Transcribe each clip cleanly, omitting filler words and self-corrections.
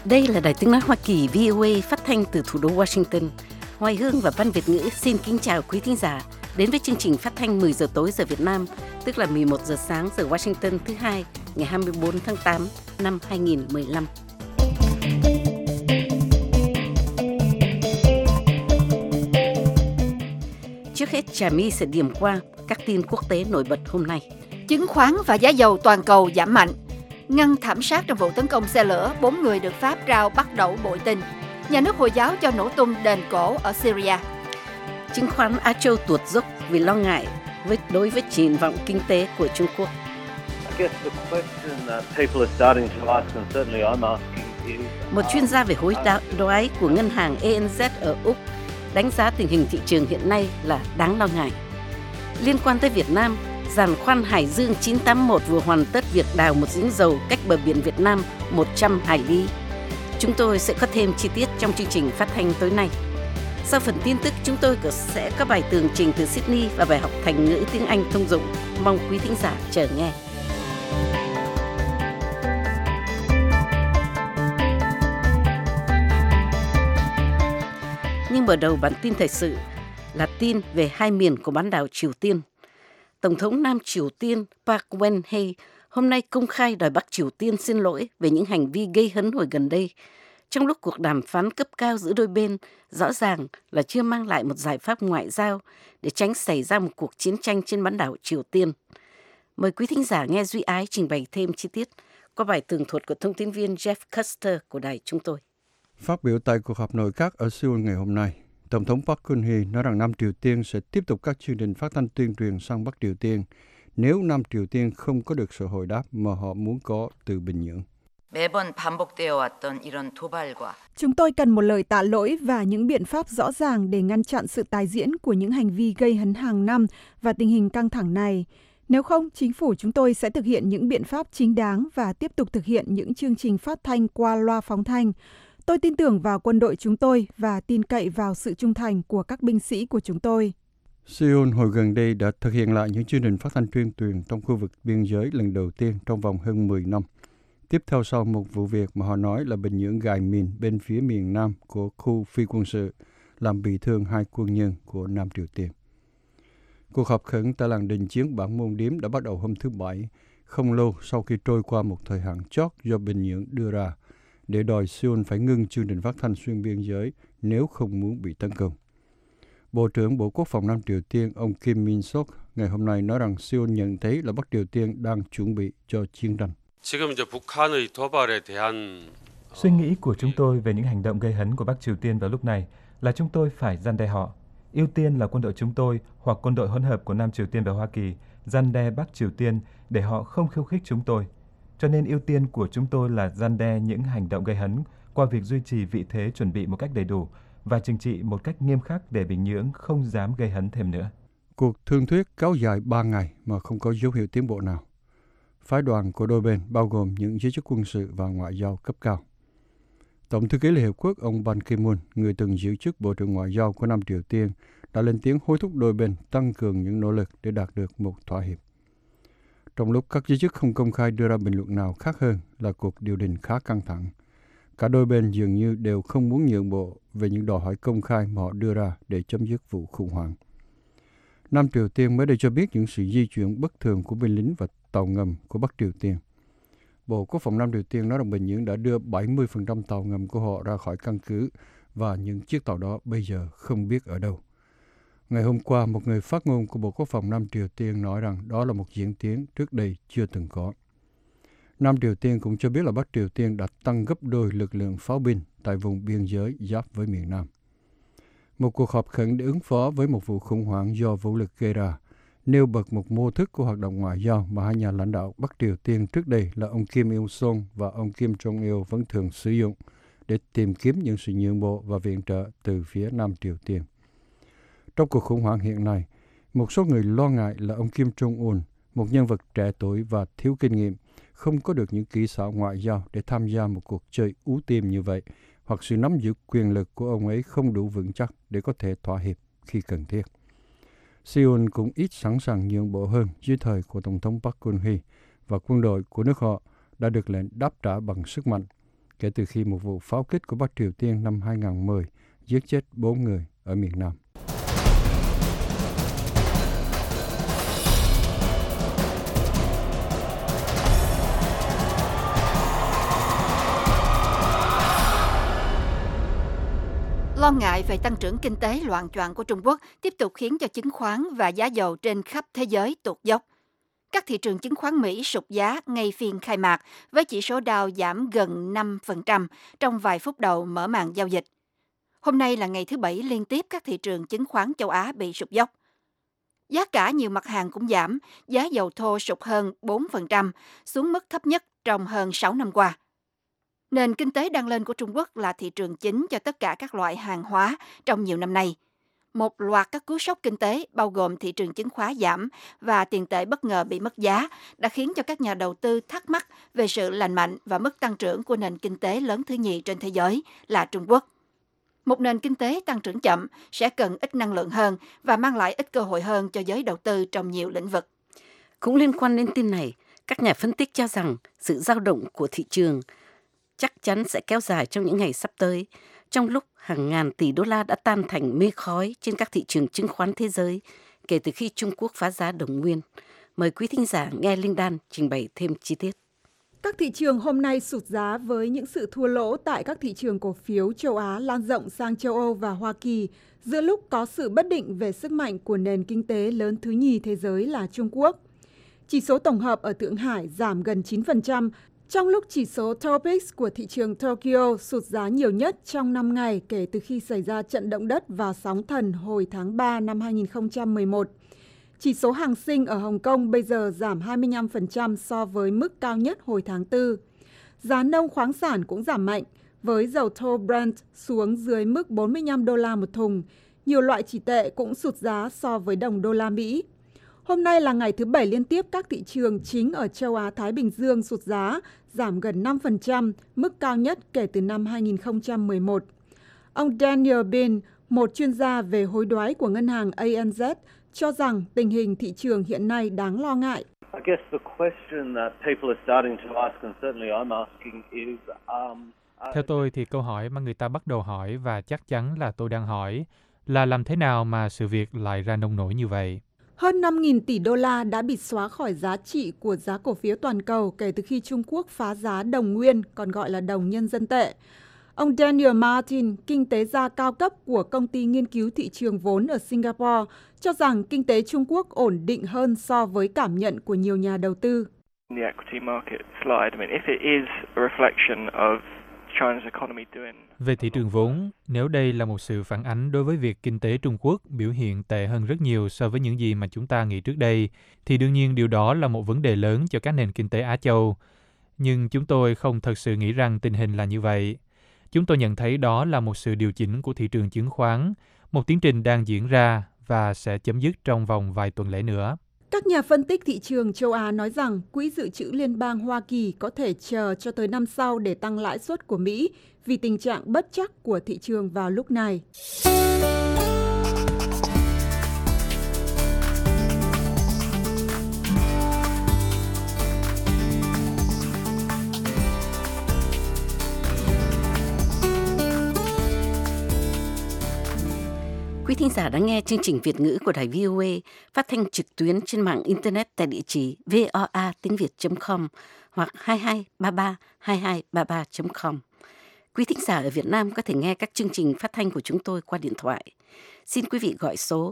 Đây là Đài Tiếng nói Hoa Kỳ VOA phát thanh từ thủ đô Washington. Hoài Hương và Văn Việt ngữ xin kính chào quý thính giả đến với chương trình phát thanh 10 giờ tối giờ Việt Nam, tức là 11 giờ sáng giờ Washington thứ hai ngày 24 tháng 8 năm 2015. Trước hết, Trà My sẽ điểm qua các tin quốc tế nổi bật hôm nay. Chứng khoán và giá dầu toàn cầu giảm mạnh. Ngăn thảm sát trong vụ tấn công xe lửa, 4 người được Pháp trao bắt đẩu bội tinh. Nhà nước Hồi giáo cho nổ tung đền cổ ở Syria. Chứng khoán Á Châu tuột dốc vì lo ngại đối với triển vọng kinh tế của Trung Quốc. Một chuyên gia về hối đoái của ngân hàng ANZ ở Úc đánh giá tình hình thị trường hiện nay là đáng lo ngại. Liên quan tới Việt Nam, giàn khoan Hải Dương 981 vừa hoàn tất việc đào một giếng dầu cách bờ biển Việt Nam 100 hải lý. Chúng tôi sẽ có thêm chi tiết trong chương trình phát thanh tối nay. Sau phần tin tức, chúng tôi sẽ có bài tường trình từ Sydney và bài học thành ngữ tiếng Anh thông dụng. Mong quý thính giả chờ nghe. Nhưng mở đầu bản tin thời sự là tin về hai miền của bán đảo Triều Tiên. Tổng thống Nam Triều Tiên Park Geun-hye hôm nay công khai đòi Bắc Triều Tiên xin lỗi về những hành vi gây hấn hồi gần đây, trong lúc cuộc đàm phán cấp cao giữa đôi bên rõ ràng là chưa mang lại một giải pháp ngoại giao để tránh xảy ra một cuộc chiến tranh trên bán đảo Triều Tiên. Mời quý thính giả nghe Duy Ái trình bày thêm chi tiết qua bài tường thuật của thông tin viên Jeff Custer của đài chúng tôi. Phát biểu tại cuộc họp nội các ở Seoul ngày hôm nay, Tổng thống Park Geun-hye nói rằng Nam Triều Tiên sẽ tiếp tục các chương trình phát thanh tuyên truyền sang Bắc Triều Tiên nếu Nam Triều Tiên không có được sự hồi đáp mà họ muốn có từ Bình Nhưỡng. Chúng tôi cần một lời tạ lỗi và những biện pháp rõ ràng để ngăn chặn sự tái diễn của những hành vi gây hấn hàng năm và tình hình căng thẳng này. Nếu không, chính phủ chúng tôi sẽ thực hiện những biện pháp chính đáng và tiếp tục thực hiện những chương trình phát thanh qua loa phóng thanh. Tôi tin tưởng vào quân đội chúng tôi và tin cậy vào sự trung thành của các binh sĩ của chúng tôi. Seoul hồi gần đây đã thực hiện lại những chương trình phát thanh tuyên truyền trong khu vực biên giới lần đầu tiên trong vòng hơn 10 năm. Tiếp theo sau một vụ việc mà họ nói là Bình Nhưỡng gài mìn bên phía miền Nam của khu phi quân sự, làm bị thương 2 quân nhân của Nam Triều Tiên. Cuộc họp khẩn tại làng đình chiến Bản Môn Điếm đã bắt đầu hôm thứ Bảy, không lâu sau khi trôi qua một thời hạn chót do Bình Nhưỡng đưa ra, để đòi Seoul phải ngưng chương trình phát thanh xuyên biên giới nếu không muốn bị tấn công. Bộ trưởng Bộ Quốc phòng Nam Triều Tiên ông Kim Min-sok ngày hôm nay nói rằng Seoul nhận thấy là Bắc Triều Tiên đang chuẩn bị cho chiến tranh. Suy nghĩ của chúng tôi về những hành động gây hấn của Bắc Triều Tiên vào lúc này là chúng tôi phải răn đe họ. Ưu tiên là quân đội chúng tôi hoặc quân đội hỗn hợp của Nam Triều Tiên và Hoa Kỳ răn đe Bắc Triều Tiên để họ không khiêu khích chúng tôi. Cho nên ưu tiên của chúng tôi là răn đe những hành động gây hấn qua việc duy trì vị thế chuẩn bị một cách đầy đủ và trừng trị một cách nghiêm khắc để Bình Nhưỡng không dám gây hấn thêm nữa. Cuộc thương thuyết kéo dài 3 ngày mà không có dấu hiệu tiến bộ nào. Phái đoàn của đôi bên bao gồm những giới chức quân sự và ngoại giao cấp cao. Tổng thư ký Liên Hiệp Quốc ông Ban Ki-moon, người từng giữ chức Bộ trưởng Ngoại giao của Nam Triều Tiên, đã lên tiếng hối thúc đôi bên tăng cường những nỗ lực để đạt được một thỏa hiệp. Trong lúc các giới chức không công khai đưa ra bình luận nào khác hơn là cuộc điều đình khá căng thẳng, cả đôi bên dường như đều không muốn nhượng bộ về những đòi hỏi công khai mà họ đưa ra để chấm dứt vụ khủng hoảng. Nam Triều Tiên mới đây cho biết những sự di chuyển bất thường của binh lính và tàu ngầm của Bắc Triều Tiên. Bộ Quốc phòng Nam Triều Tiên nói rằng Bình Nhưỡng đã đưa 70% tàu ngầm của họ ra khỏi căn cứ và những chiếc tàu đó bây giờ không biết ở đâu. Ngày hôm qua, một người phát ngôn của Bộ Quốc phòng Nam Triều Tiên nói rằng đó là một diễn tiến trước đây chưa từng có. Nam Triều Tiên cũng cho biết là Bắc Triều Tiên đã tăng gấp đôi lực lượng pháo binh tại vùng biên giới giáp với miền Nam. Một cuộc họp khẩn để ứng phó với một vụ khủng hoảng do vũ lực gây ra, nêu bật một mô thức của hoạt động ngoại giao mà hai nhà lãnh đạo Bắc Triều Tiên trước đây là ông Kim Il-sung và ông Kim Jong-il vẫn thường sử dụng để tìm kiếm những sự nhượng bộ và viện trợ từ phía Nam Triều Tiên. Trong cuộc khủng hoảng hiện nay, một số người lo ngại là ông Kim Jong-un, một nhân vật trẻ tuổi và thiếu kinh nghiệm, không có được những kỹ xảo ngoại giao để tham gia một cuộc chơi ú tim như vậy, hoặc sự nắm giữ quyền lực của ông ấy không đủ vững chắc để có thể thỏa hiệp khi cần thiết. Seoul cũng ít sẵn sàng nhượng bộ hơn dưới thời của Tổng thống Park Geun-hye và quân đội của nước họ đã được lệnh đáp trả bằng sức mạnh, kể từ khi một vụ pháo kích của Bắc Triều Tiên năm 2010 giết chết 4 người ở miền Nam. Lo ngại về tăng trưởng kinh tế loạng choạng của Trung Quốc tiếp tục khiến cho chứng khoán và giá dầu trên khắp thế giới tụt dốc. Các thị trường chứng khoán Mỹ sụt giá ngay phiên khai mạc với chỉ số Dow giảm gần 5% trong vài phút đầu mở màn giao dịch. Hôm nay là ngày thứ Bảy liên tiếp các thị trường chứng khoán châu Á bị sụt dốc. Giá cả nhiều mặt hàng cũng giảm, giá dầu thô sụt hơn 4%, xuống mức thấp nhất trong hơn 6 năm qua. Nền kinh tế đang lên của Trung Quốc là thị trường chính cho tất cả các loại hàng hóa trong nhiều năm nay. Một loạt các cú sốc kinh tế bao gồm thị trường chứng khoán giảm và tiền tệ bất ngờ bị mất giá đã khiến cho các nhà đầu tư thắc mắc về sự lành mạnh và mức tăng trưởng của nền kinh tế lớn thứ nhì trên thế giới là Trung Quốc. Một nền kinh tế tăng trưởng chậm sẽ cần ít năng lượng hơn và mang lại ít cơ hội hơn cho giới đầu tư trong nhiều lĩnh vực. Cũng liên quan đến tin này, các nhà phân tích cho rằng sự dao động của thị trường chắc chắn sẽ kéo dài trong những ngày sắp tới, trong lúc hàng ngàn tỷ đô la đã tan thành mây khói trên các thị trường chứng khoán thế giới kể từ khi Trung Quốc phá giá đồng nguyên. Mời quý thính giả nghe Linh Đan trình bày thêm chi tiết. Các thị trường hôm nay sụt giá với những sự thua lỗ tại các thị trường cổ phiếu châu Á lan rộng sang châu Âu và Hoa Kỳ, giữa lúc có sự bất định về sức mạnh của nền kinh tế lớn thứ nhì thế giới là Trung Quốc. Chỉ số tổng hợp ở Thượng Hải giảm gần 9%, trong lúc chỉ số Topix của thị trường Tokyo sụt giá nhiều nhất trong 5 ngày kể từ khi xảy ra trận động đất và sóng thần hồi tháng 3 năm 2011. Chỉ số Hang Seng ở Hồng Kông bây giờ giảm 25% so với mức cao nhất hồi tháng 4. Giá nông khoáng sản cũng giảm mạnh, với dầu thô Brent xuống dưới mức 45 đô la một thùng. Nhiều loại chỉ tệ cũng sụt giá so với đồng đô la Mỹ. Hôm nay là ngày thứ Bảy liên tiếp các thị trường chính ở châu Á-Thái Bình Dương sụt giá, giảm gần 5%, mức cao nhất kể từ năm 2011. Ông Daniel Bin, một chuyên gia về hối đoái của ngân hàng ANZ, cho rằng tình hình thị trường hiện nay đáng lo ngại. Theo tôi thì câu hỏi mà người ta bắt đầu hỏi và chắc chắn là tôi đang hỏi là làm thế nào mà sự việc lại ra nông nổi như vậy? Hơn 5.000 tỷ đô la đã bị xóa khỏi giá trị của giá cổ phiếu toàn cầu kể từ khi Trung Quốc phá giá đồng nguyên, còn gọi là đồng nhân dân tệ. Ông Daniel Martin, kinh tế gia cao cấp của công ty nghiên cứu thị trường vốn ở Singapore, cho rằng kinh tế Trung Quốc ổn định hơn so với cảm nhận của nhiều nhà đầu tư. Về thị trường vốn, nếu đây là một sự phản ánh đối với việc kinh tế Trung Quốc biểu hiện tệ hơn rất nhiều so với những gì mà chúng ta nghĩ trước đây, thì đương nhiên điều đó là một vấn đề lớn cho các nền kinh tế Á Châu. Nhưng chúng tôi không thật sự nghĩ rằng tình hình là như vậy. Chúng tôi nhận thấy đó là một sự điều chỉnh của thị trường chứng khoán, một tiến trình đang diễn ra và sẽ chấm dứt trong vòng vài tuần lễ nữa. Các nhà phân tích thị trường châu Á nói rằng Quỹ dự trữ Liên bang Hoa Kỳ có thể chờ cho tới năm sau để tăng lãi suất của Mỹ vì tình trạng bất chắc của thị trường vào lúc này. Quý thính giả đang nghe chương trình Việt ngữ của Đài VOA phát thanh trực tuyến trên mạng Internet tại địa chỉ voa.tiếng.việt.com hoặc 22332233.com. Quý thính giả ở Việt Nam có thể nghe các chương trình phát thanh của chúng tôi qua điện thoại. Xin quý vị gọi số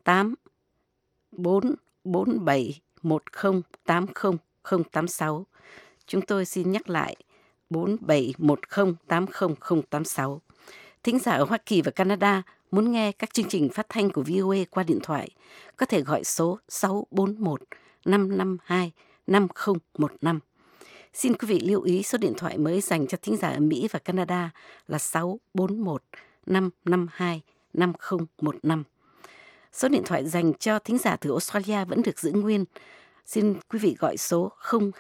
8447108086. Chúng tôi xin nhắc lại 47108086. Thính giả ở Hoa Kỳ và Canada muốn nghe các chương trình phát thanh của VOA qua điện thoại, có thể gọi số 641-552-5015. Xin quý vị lưu ý số điện thoại mới dành cho thính giả ở Mỹ và Canada là 641-552-5015. Số điện thoại dành cho thính giả từ Australia vẫn được giữ nguyên. Xin quý vị gọi số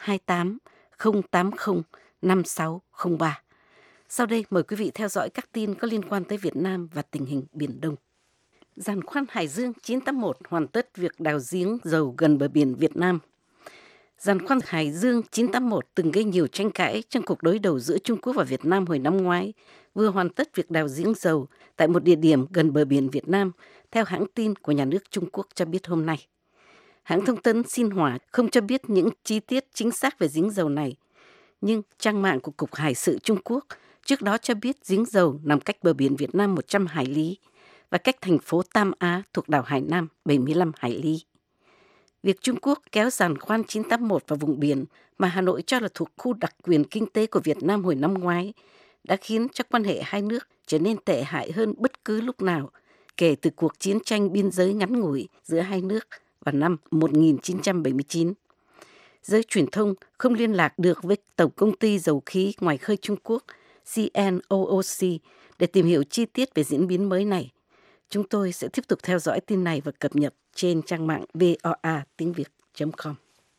028-080-5603. Sau đây mời quý vị theo dõi các tin có liên quan tới Việt Nam và tình hình Biển Đông. Giàn khoan Hải Dương 981 hoàn tất việc đào giếng dầu gần bờ biển Việt Nam. Giàn khoan Hải Dương 981 từng gây nhiều tranh cãi trong cuộc đối đầu giữa Trung Quốc và Việt Nam hồi năm ngoái, vừa hoàn tất việc đào giếng dầu tại một địa điểm gần bờ biển Việt Nam, theo hãng tin của nhà nước Trung Quốc cho biết hôm nay. Hãng thông tấn Xinhua không cho biết những chi tiết chính xác về giếng dầu này, nhưng trang mạng của Cục Hải sự Trung Quốc trước đó cho biết giếng dầu nằm cách bờ biển Việt Nam 100 hải lý và cách thành phố Tam Á thuộc đảo Hải Nam 75 hải lý. Việc Trung Quốc kéo giàn khoan 981 vào vùng biển mà Hà Nội cho là thuộc khu đặc quyền kinh tế của Việt Nam hồi năm ngoái đã khiến cho quan hệ hai nước trở nên tệ hại hơn bất cứ lúc nào kể từ cuộc chiến tranh biên giới ngắn ngủi giữa hai nước vào năm 1979. Giới truyền thông không liên lạc được với Tổng công ty Dầu khí Ngoài khơi Trung Quốc CNOOC để tìm hiểu chi tiết về diễn biến mới này. Chúng tôi sẽ tiếp tục theo dõi tin này và cập nhật trên trang mạng VOA tiếng Việt.com.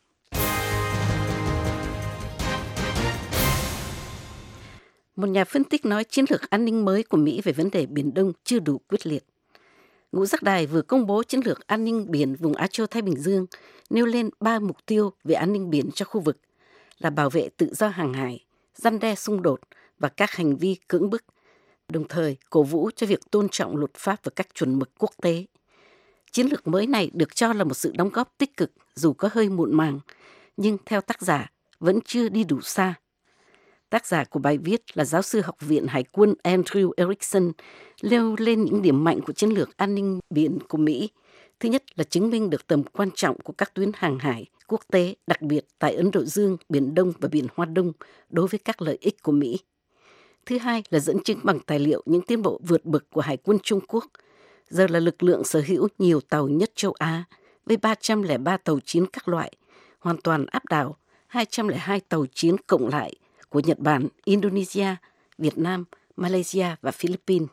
Một nhà phân tích nói chiến lược an ninh mới của Mỹ về vấn đề Biển Đông chưa đủ quyết liệt. Ngũ Giác Đài vừa công bố chiến lược an ninh biển vùng Á Châu Thái Bình Dương, nêu lên 3 mục tiêu về an ninh biển cho khu vực là bảo vệ tự do hàng hải, răn đe xung đột và các hành vi cưỡng bức, đồng thời cổ vũ cho việc tôn trọng luật pháp và các chuẩn mực quốc tế. Chiến lược mới này được cho là một sự đóng góp tích cực dù có hơi muộn màng, nhưng theo tác giả vẫn chưa đi đủ xa. Tác giả của bài viết là giáo sư Học viện Hải quân Andrew Erickson nêu lên những điểm mạnh của chiến lược an ninh biển của Mỹ. Thứ nhất là chứng minh được tầm quan trọng của các tuyến hàng hải quốc tế, đặc biệt tại Ấn Độ Dương, Biển Đông và Biển Hoa Đông đối với các lợi ích của Mỹ. Thứ hai là dẫn chứng bằng tài liệu những tiến bộ vượt bậc của Hải quân Trung Quốc. Giờ là lực lượng sở hữu nhiều tàu nhất châu Á với 303 tàu chiến các loại, hoàn toàn áp đảo 202 tàu chiến cộng lại của Nhật Bản, Indonesia, Việt Nam, Malaysia và Philippines.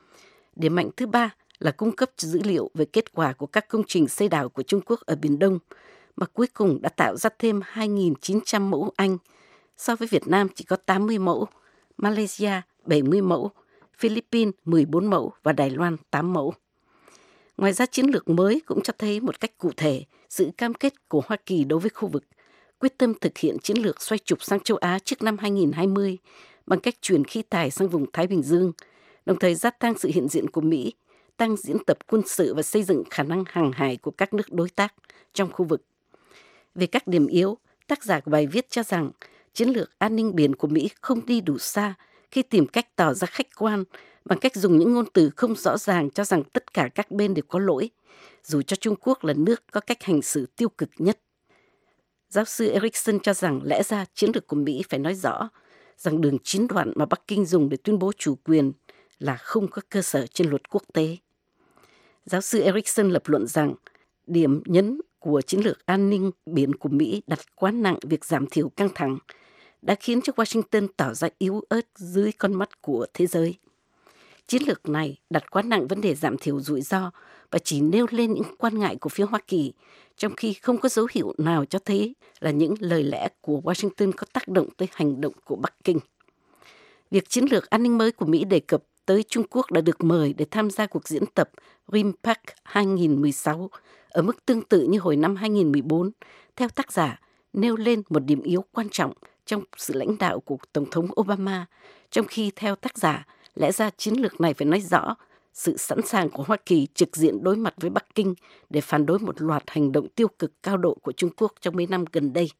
Điểm mạnh thứ ba là cung cấp dữ liệu về kết quả của các công trình xây đảo của Trung Quốc ở Biển Đông, mà cuối cùng đã tạo ra thêm 2.900 mẫu Anh, so với Việt Nam chỉ có 80 mẫu, Malaysia 70 mẫu, Philippines 14 mẫu và Đài Loan 8 mẫu. Ngoài ra, chiến lược mới cũng cho thấy một cách cụ thể sự cam kết của Hoa Kỳ đối với khu vực, quyết tâm thực hiện chiến lược xoay trục sang châu Á trước năm 2020 bằng cách chuyển khí tài sang vùng Thái Bình Dương, đồng thời gia tăng sự hiện diện của Mỹ, tăng diễn tập quân sự và xây dựng khả năng hàng hải của các nước đối tác trong khu vực. Về các điểm yếu, tác giả của bài viết cho rằng chiến lược an ninh biển của Mỹ không đi đủ xa khi tìm cách tỏ ra khách quan bằng cách dùng những ngôn từ không rõ ràng cho rằng tất cả các bên đều có lỗi, dù cho Trung Quốc là nước có cách hành xử tiêu cực nhất. Giáo sư Erickson cho rằng lẽ ra chiến lược của Mỹ phải nói rõ rằng đường 9 đoạn mà Bắc Kinh dùng để tuyên bố chủ quyền là không có cơ sở trên luật quốc tế. Giáo sư Erickson lập luận rằng điểm nhấn của chiến lược an ninh biển của Mỹ đặt quá nặng việc giảm thiểu căng thẳng đã khiến cho Washington tỏ ra yếu ớt dưới con mắt của thế giới. Chiến lược này đặt quá nặng vấn đề giảm thiểu rủi ro và chỉ nêu lên những quan ngại của phía Hoa Kỳ, trong khi không có dấu hiệu nào cho thấy là những lời lẽ của Washington có tác động tới hành động của Bắc Kinh. Việc chiến lược an ninh mới của Mỹ đề cập tới Trung Quốc đã được mời để tham gia cuộc diễn tập RIMPAC 2016 ở mức tương tự như hồi năm 2014, theo tác giả nêu lên một điểm yếu quan trọng trong sự lãnh đạo của Tổng thống Obama, trong khi theo tác giả, lẽ ra chiến lược này phải nói rõ sự sẵn sàng của Hoa Kỳ trực diện đối mặt với Bắc Kinh để phản đối một loạt hành động tiêu cực cao độ của Trung Quốc trong mấy năm gần đây.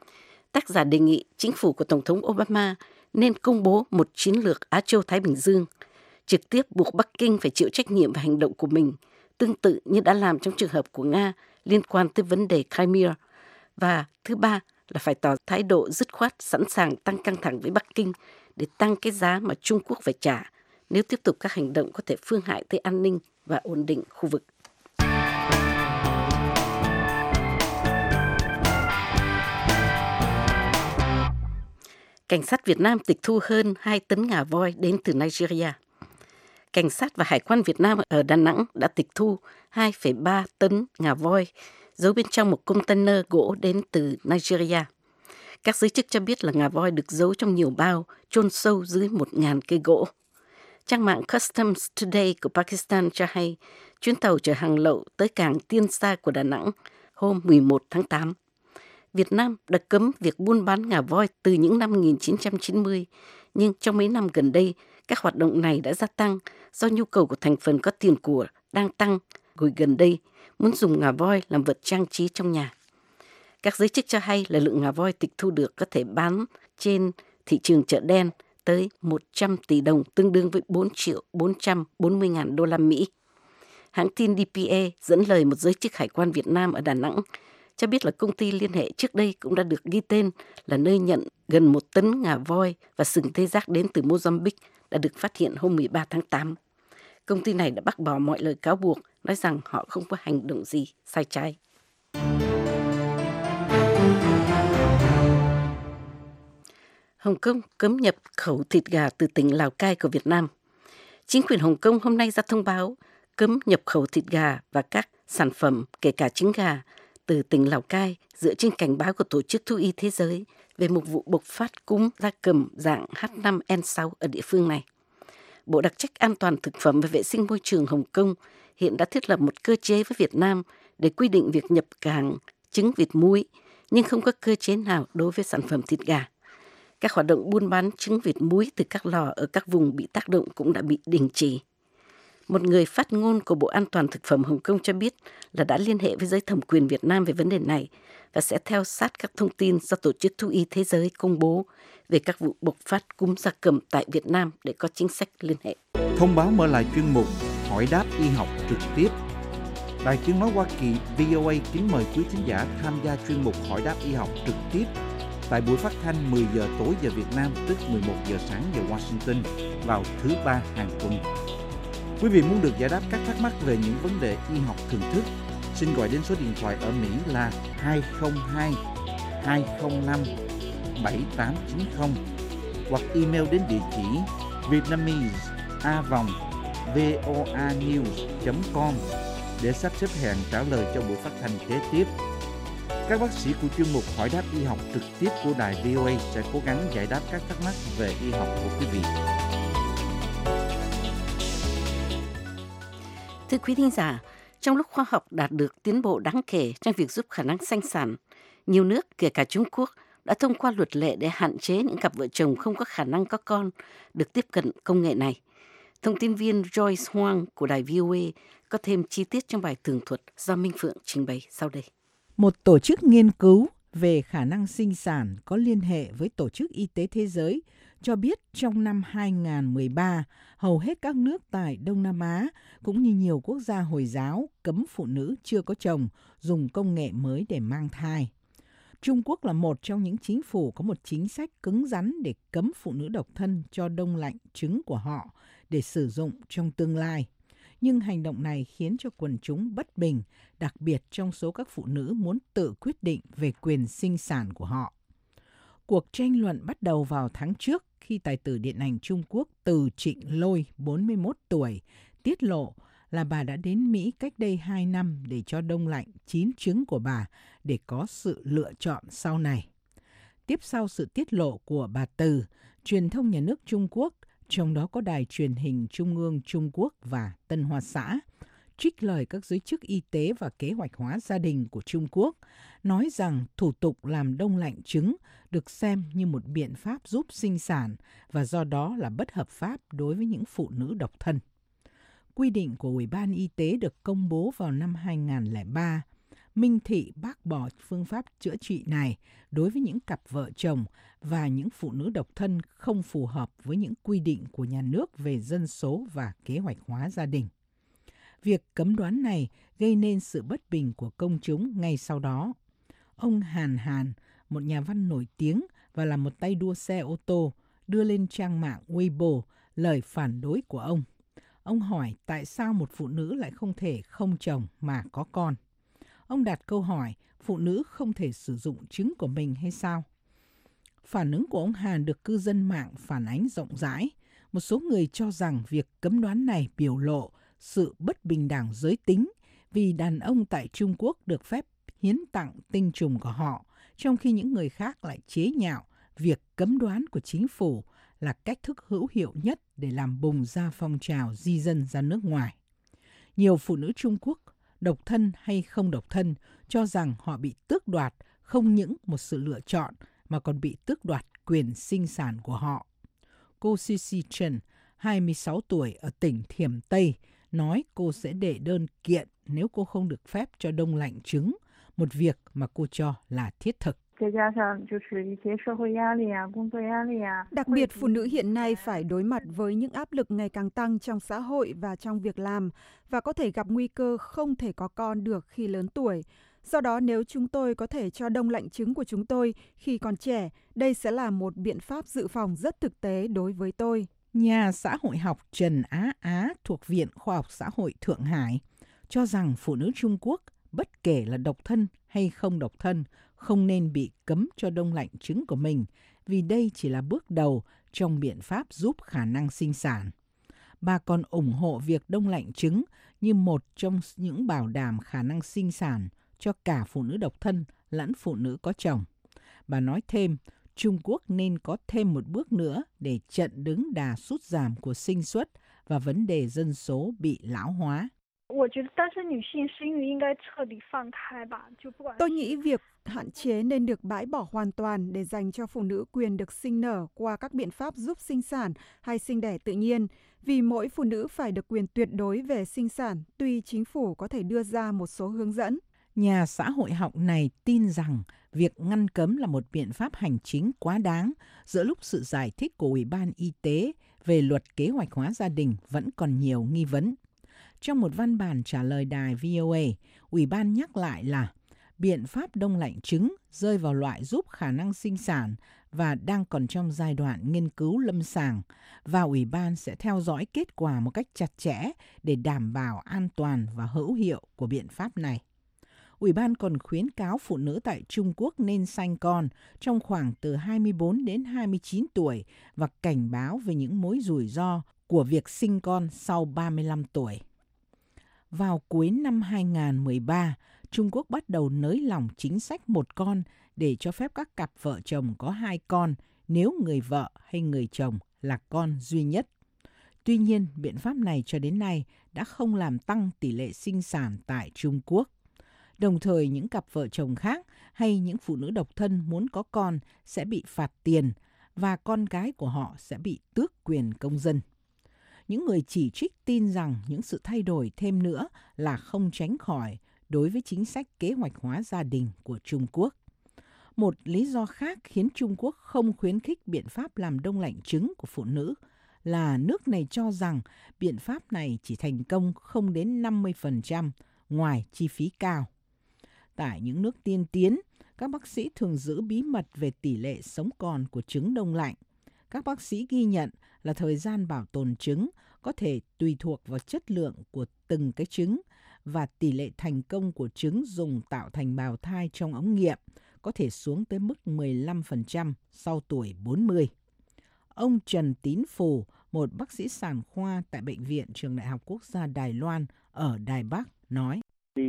Tác giả đề nghị chính phủ của Tổng thống Obama nên công bố một chiến lược Á Châu Thái Bình Dương, trực tiếp buộc Bắc Kinh phải chịu trách nhiệm về hành động của mình, tương tự như đã làm trong trường hợp của Nga liên quan tới vấn đề Crimea. Và thứ ba là phải tỏ thái độ dứt khoát sẵn sàng tăng căng thẳng với Bắc Kinh để tăng cái giá mà Trung Quốc phải trả nếu tiếp tục các hành động có thể phương hại tới an ninh và ổn định khu vực. Cảnh sát Việt Nam tịch thu hơn 2 tấn ngà voi đến từ Nigeria. Cảnh sát và Hải quan Việt Nam ở Đà Nẵng đã tịch thu 2,3 tấn ngà voi giấu bên trong một container gỗ đến từ Nigeria. Các giới chức cho biết là ngà voi được giấu trong nhiều bao, chôn sâu dưới 1.000 cây gỗ. Trang mạng Customs Today của Pakistan cho hay chuyến tàu chở hàng lậu tới cảng Tiên Sa của Đà Nẵng hôm 11 tháng 8. Việt Nam đã cấm việc buôn bán ngà voi từ những năm 1990, nhưng trong mấy năm gần đây, các hoạt động này đã gia tăng do nhu cầu của thành phần có tiền của đang tăng. Rồi gần đây, muốn dùng ngà voi làm vật trang trí trong nhà. Các giới chức cho hay là lượng ngà voi tịch thu được có thể bán trên thị trường chợ đen tới 100 tỷ đồng, tương đương với 4.440.000 đô la Mỹ. Hãng tin DPA dẫn lời một giới chức hải quan Việt Nam ở Đà Nẵng cho biết là công ty liên hệ trước đây cũng đã được ghi tên là nơi nhận gần 1 tấn ngà voi và sừng tê giác đến từ Mozambique đã được phát hiện hôm 13 tháng 8. Công ty này đã bác bỏ mọi lời cáo buộc, nói rằng họ không có hành động gì sai trái. Hồng Kông cấm nhập khẩu thịt gà từ tỉnh Lào Cai của Việt Nam. Chính quyền Hồng Kông hôm nay ra thông báo cấm nhập khẩu thịt gà và các sản phẩm, kể cả trứng gà, từ tỉnh Lào Cai dựa trên cảnh báo của Tổ chức Thú y Thế giới về một vụ bộc phát cúm gia cầm dạng H5N6 ở địa phương này. Bộ Đặc trách An toàn Thực phẩm và Vệ sinh Môi trường Hồng Kông hiện đã thiết lập một cơ chế với Việt Nam để quy định việc nhập cảng trứng vịt muối, nhưng không có cơ chế nào đối với sản phẩm thịt gà. Các hoạt động buôn bán trứng vịt muối từ các lò ở các vùng bị tác động cũng đã bị đình chỉ. Một người phát ngôn của Bộ An toàn Thực phẩm Hồng Kông cho biết là đã liên hệ với giới thẩm quyền Việt Nam về vấn đề này và sẽ theo sát các thông tin do Tổ chức Thú y Thế giới công bố về các vụ bộc phát cúm gia cầm tại Việt Nam để có chính sách liên hệ. Thông báo mở lại chuyên mục Hỏi đáp y học trực tiếp. Đài Tiếng nói Hoa Kỳ VOA kính mời quý thính giả tham gia chuyên mục Hỏi đáp y học trực tiếp tại buổi phát thanh 10 giờ tối giờ Việt Nam, tức 11 giờ sáng giờ Washington vào thứ Ba hàng tuần. Quý vị muốn được giải đáp các thắc mắc về những vấn đề y học thường thức, xin gọi đến số điện thoại ở Mỹ là 202 205 7890 hoặc email đến địa chỉ vietnamese@voanews.com để sắp xếp hẹn trả lời cho buổi phát thanh kế tiếp. Các bác sĩ của chuyên mục Hỏi đáp y học trực tiếp của đài VOA sẽ cố gắng giải đáp các thắc mắc về y học của quý vị. Thưa quý thính giả, trong lúc khoa học đạt được tiến bộ đáng kể trong việc giúp khả năng sanh sản, nhiều nước, kể cả Trung Quốc, đã thông qua luật lệ để hạn chế những cặp vợ chồng không có khả năng có con được tiếp cận công nghệ này. Thông tin viên Joyce Huang của đài VOA có thêm chi tiết trong bài tường thuật do Minh Phượng trình bày sau đây. Một tổ chức nghiên cứu về khả năng sinh sản có liên hệ với Tổ chức Y tế Thế giới cho biết trong năm 2013, hầu hết các nước tại Đông Nam Á cũng như nhiều quốc gia Hồi giáo cấm phụ nữ chưa có chồng dùng công nghệ mới để mang thai. Trung Quốc là một trong những chính phủ có một chính sách cứng rắn để cấm phụ nữ độc thân cho đông lạnh trứng của họ để sử dụng trong tương lai. Nhưng hành động này khiến cho quần chúng bất bình, đặc biệt trong số các phụ nữ muốn tự quyết định về quyền sinh sản của họ. Cuộc tranh luận bắt đầu vào tháng trước khi tài tử điện ảnh Trung Quốc Từ Trịnh Lôi, 41 tuổi, tiết lộ là bà đã đến Mỹ cách đây 2 năm để cho đông lạnh 9 trứng của bà để có sự lựa chọn sau này. Tiếp sau sự tiết lộ của bà Từ, truyền thông nhà nước Trung Quốc, trong đó có Đài truyền hình Trung ương Trung Quốc và Tân Hoa Xã, trích lời các giới chức y tế và kế hoạch hóa gia đình của Trung Quốc, nói rằng thủ tục làm đông lạnh trứng được xem như một biện pháp giúp sinh sản và do đó là bất hợp pháp đối với những phụ nữ độc thân. Quy định của Ủy ban Y tế được công bố vào năm 2003, minh thị bác bỏ phương pháp chữa trị này đối với những cặp vợ chồng và những phụ nữ độc thân không phù hợp với những quy định của nhà nước về dân số và kế hoạch hóa gia đình. Việc cấm đoán này gây nên sự bất bình của công chúng ngay sau đó. Ông Hàn Hàn, một nhà văn nổi tiếng và là một tay đua xe ô tô, đưa lên trang mạng Weibo lời phản đối của ông. Ông hỏi tại sao một phụ nữ lại không thể không chồng mà có con. Ông đặt câu hỏi phụ nữ không thể sử dụng trứng của mình hay sao? Phản ứng của ông Hàn được cư dân mạng phản ánh rộng rãi. Một số người cho rằng việc cấm đoán này biểu lộ sự bất bình đẳng giới tính vì đàn ông tại Trung Quốc được phép hiến tặng tinh trùng của họ, trong khi những người khác lại chế nhạo việc cấm đoán của chính phủ là cách thức hữu hiệu nhất để làm bùng ra phong trào di dân ra nước ngoài. Nhiều phụ nữ Trung Quốc, độc thân hay không độc thân, cho rằng họ bị tước đoạt không những một sự lựa chọn mà còn bị tước đoạt quyền sinh sản của họ. Cô Cici Trần, 26 tuổi ở tỉnh Thiểm Tây, nói cô sẽ đệ đơn kiện nếu cô không được phép cho đông lạnh trứng, một việc mà cô cho là thiết thực. Đặc biệt, phụ nữ hiện nay phải đối mặt với những áp lực ngày càng tăng trong xã hội và trong việc làm, và có thể gặp nguy cơ không thể có con được khi lớn tuổi. Do đó, nếu chúng tôi có thể cho đông lạnh trứng của chúng tôi khi còn trẻ, đây sẽ là một biện pháp dự phòng rất thực tế đối với tôi. Nhà xã hội học Trần Á Á thuộc Viện Khoa học Xã hội Thượng Hải cho rằng phụ nữ Trung Quốc, bất kể là độc thân hay không độc thân, không nên bị cấm cho đông lạnh trứng của mình, vì đây chỉ là bước đầu trong biện pháp giúp khả năng sinh sản. Bà còn ủng hộ việc đông lạnh trứng như một trong những bảo đảm khả năng sinh sản cho cả phụ nữ độc thân lẫn phụ nữ có chồng. Bà nói thêm, Trung Quốc nên có thêm một bước nữa để chặn đứng đà sút giảm của sinh suất và vấn đề dân số bị lão hóa. Tôi nghĩ việc hạn chế nên được bãi bỏ hoàn toàn để dành cho phụ nữ quyền được sinh nở qua các biện pháp giúp sinh sản hay sinh đẻ tự nhiên, vì mỗi phụ nữ phải được quyền tuyệt đối về sinh sản, tuy chính phủ có thể đưa ra một số hướng dẫn. Nhà xã hội học này tin rằng việc ngăn cấm là một biện pháp hành chính quá đáng giữa lúc sự giải thích của Ủy ban Y tế về luật kế hoạch hóa gia đình vẫn còn nhiều nghi vấn. Trong một văn bản trả lời đài VOA, Ủy ban nhắc lại là biện pháp đông lạnh trứng rơi vào loại giúp khả năng sinh sản và đang còn trong giai đoạn nghiên cứu lâm sàng, và Ủy ban sẽ theo dõi kết quả một cách chặt chẽ để đảm bảo an toàn và hữu hiệu của biện pháp này. Ủy ban còn khuyến cáo phụ nữ tại Trung Quốc nên sanh con trong khoảng từ 24 đến 29 tuổi và cảnh báo về những mối rủi ro của việc sinh con sau 35 tuổi. Vào cuối năm 2013, Trung Quốc bắt đầu nới lỏng chính sách một con để cho phép các cặp vợ chồng có 2 con nếu người vợ hay người chồng là con duy nhất. Tuy nhiên, biện pháp này cho đến nay đã không làm tăng tỷ lệ sinh sản tại Trung Quốc. Đồng thời, những cặp vợ chồng khác hay những phụ nữ độc thân muốn có con sẽ bị phạt tiền và con cái của họ sẽ bị tước quyền công dân. Những người chỉ trích tin rằng những sự thay đổi thêm nữa là không tránh khỏi đối với chính sách kế hoạch hóa gia đình của Trung Quốc. Một lý do khác khiến Trung Quốc không khuyến khích biện pháp làm đông lạnh trứng của phụ nữ là nước này cho rằng biện pháp này chỉ thành công không đến 50% ngoài chi phí cao. Tại những nước tiên tiến, các bác sĩ thường giữ bí mật về tỷ lệ sống còn của trứng đông lạnh. Các bác sĩ ghi nhận là thời gian bảo tồn trứng có thể tùy thuộc vào chất lượng của từng cái trứng, và tỷ lệ thành công của trứng dùng tạo thành bào thai trong ống nghiệm có thể xuống tới mức 15% sau tuổi 40. Ông Trần Tín Phù, một bác sĩ sản khoa tại Bệnh viện Trường Đại học Quốc gia Đài Loan ở Đài Bắc, nói: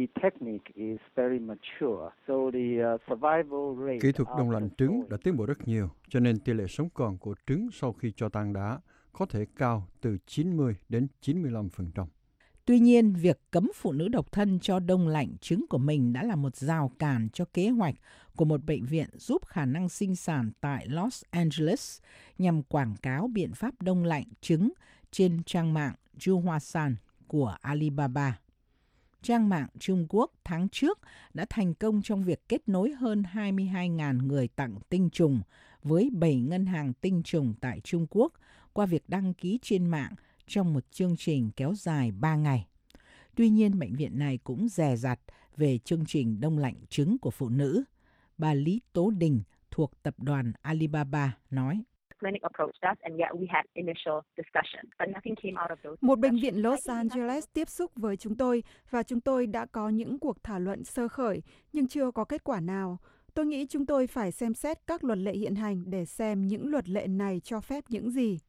Kỹ thuật đông lạnh trứng đã tiến bộ rất nhiều, cho nên tỷ lệ sống còn của trứng sau khi cho tan đá có thể cao từ 90 đến 95%. Tuy nhiên, việc cấm phụ nữ độc thân cho đông lạnh trứng của mình đã là một rào cản cho kế hoạch của một bệnh viện giúp khả năng sinh sản tại Los Angeles nhằm quảng cáo biện pháp đông lạnh trứng trên trang mạng Juhuasan của Alibaba. Trang mạng Trung Quốc tháng trước đã thành công trong việc kết nối hơn 22.000 người tặng tinh trùng với 7 ngân hàng tinh trùng tại Trung Quốc qua việc đăng ký trên mạng trong một chương trình kéo dài 3 ngày. Tuy nhiên, bệnh viện này cũng dè dặt về chương trình đông lạnh trứng của phụ nữ. Bà Lý Tố Đình thuộc tập đoàn Alibaba nói: Một bệnh viện Los Angeles tiếp xúc với chúng tôi và chúng tôi đã có những cuộc thảo luận sơ khởi nhưng chưa có kết quả nào. Tôi nghĩ chúng tôi phải xem xét các luật lệ hiện hành để xem những luật lệ này cho phép những gì.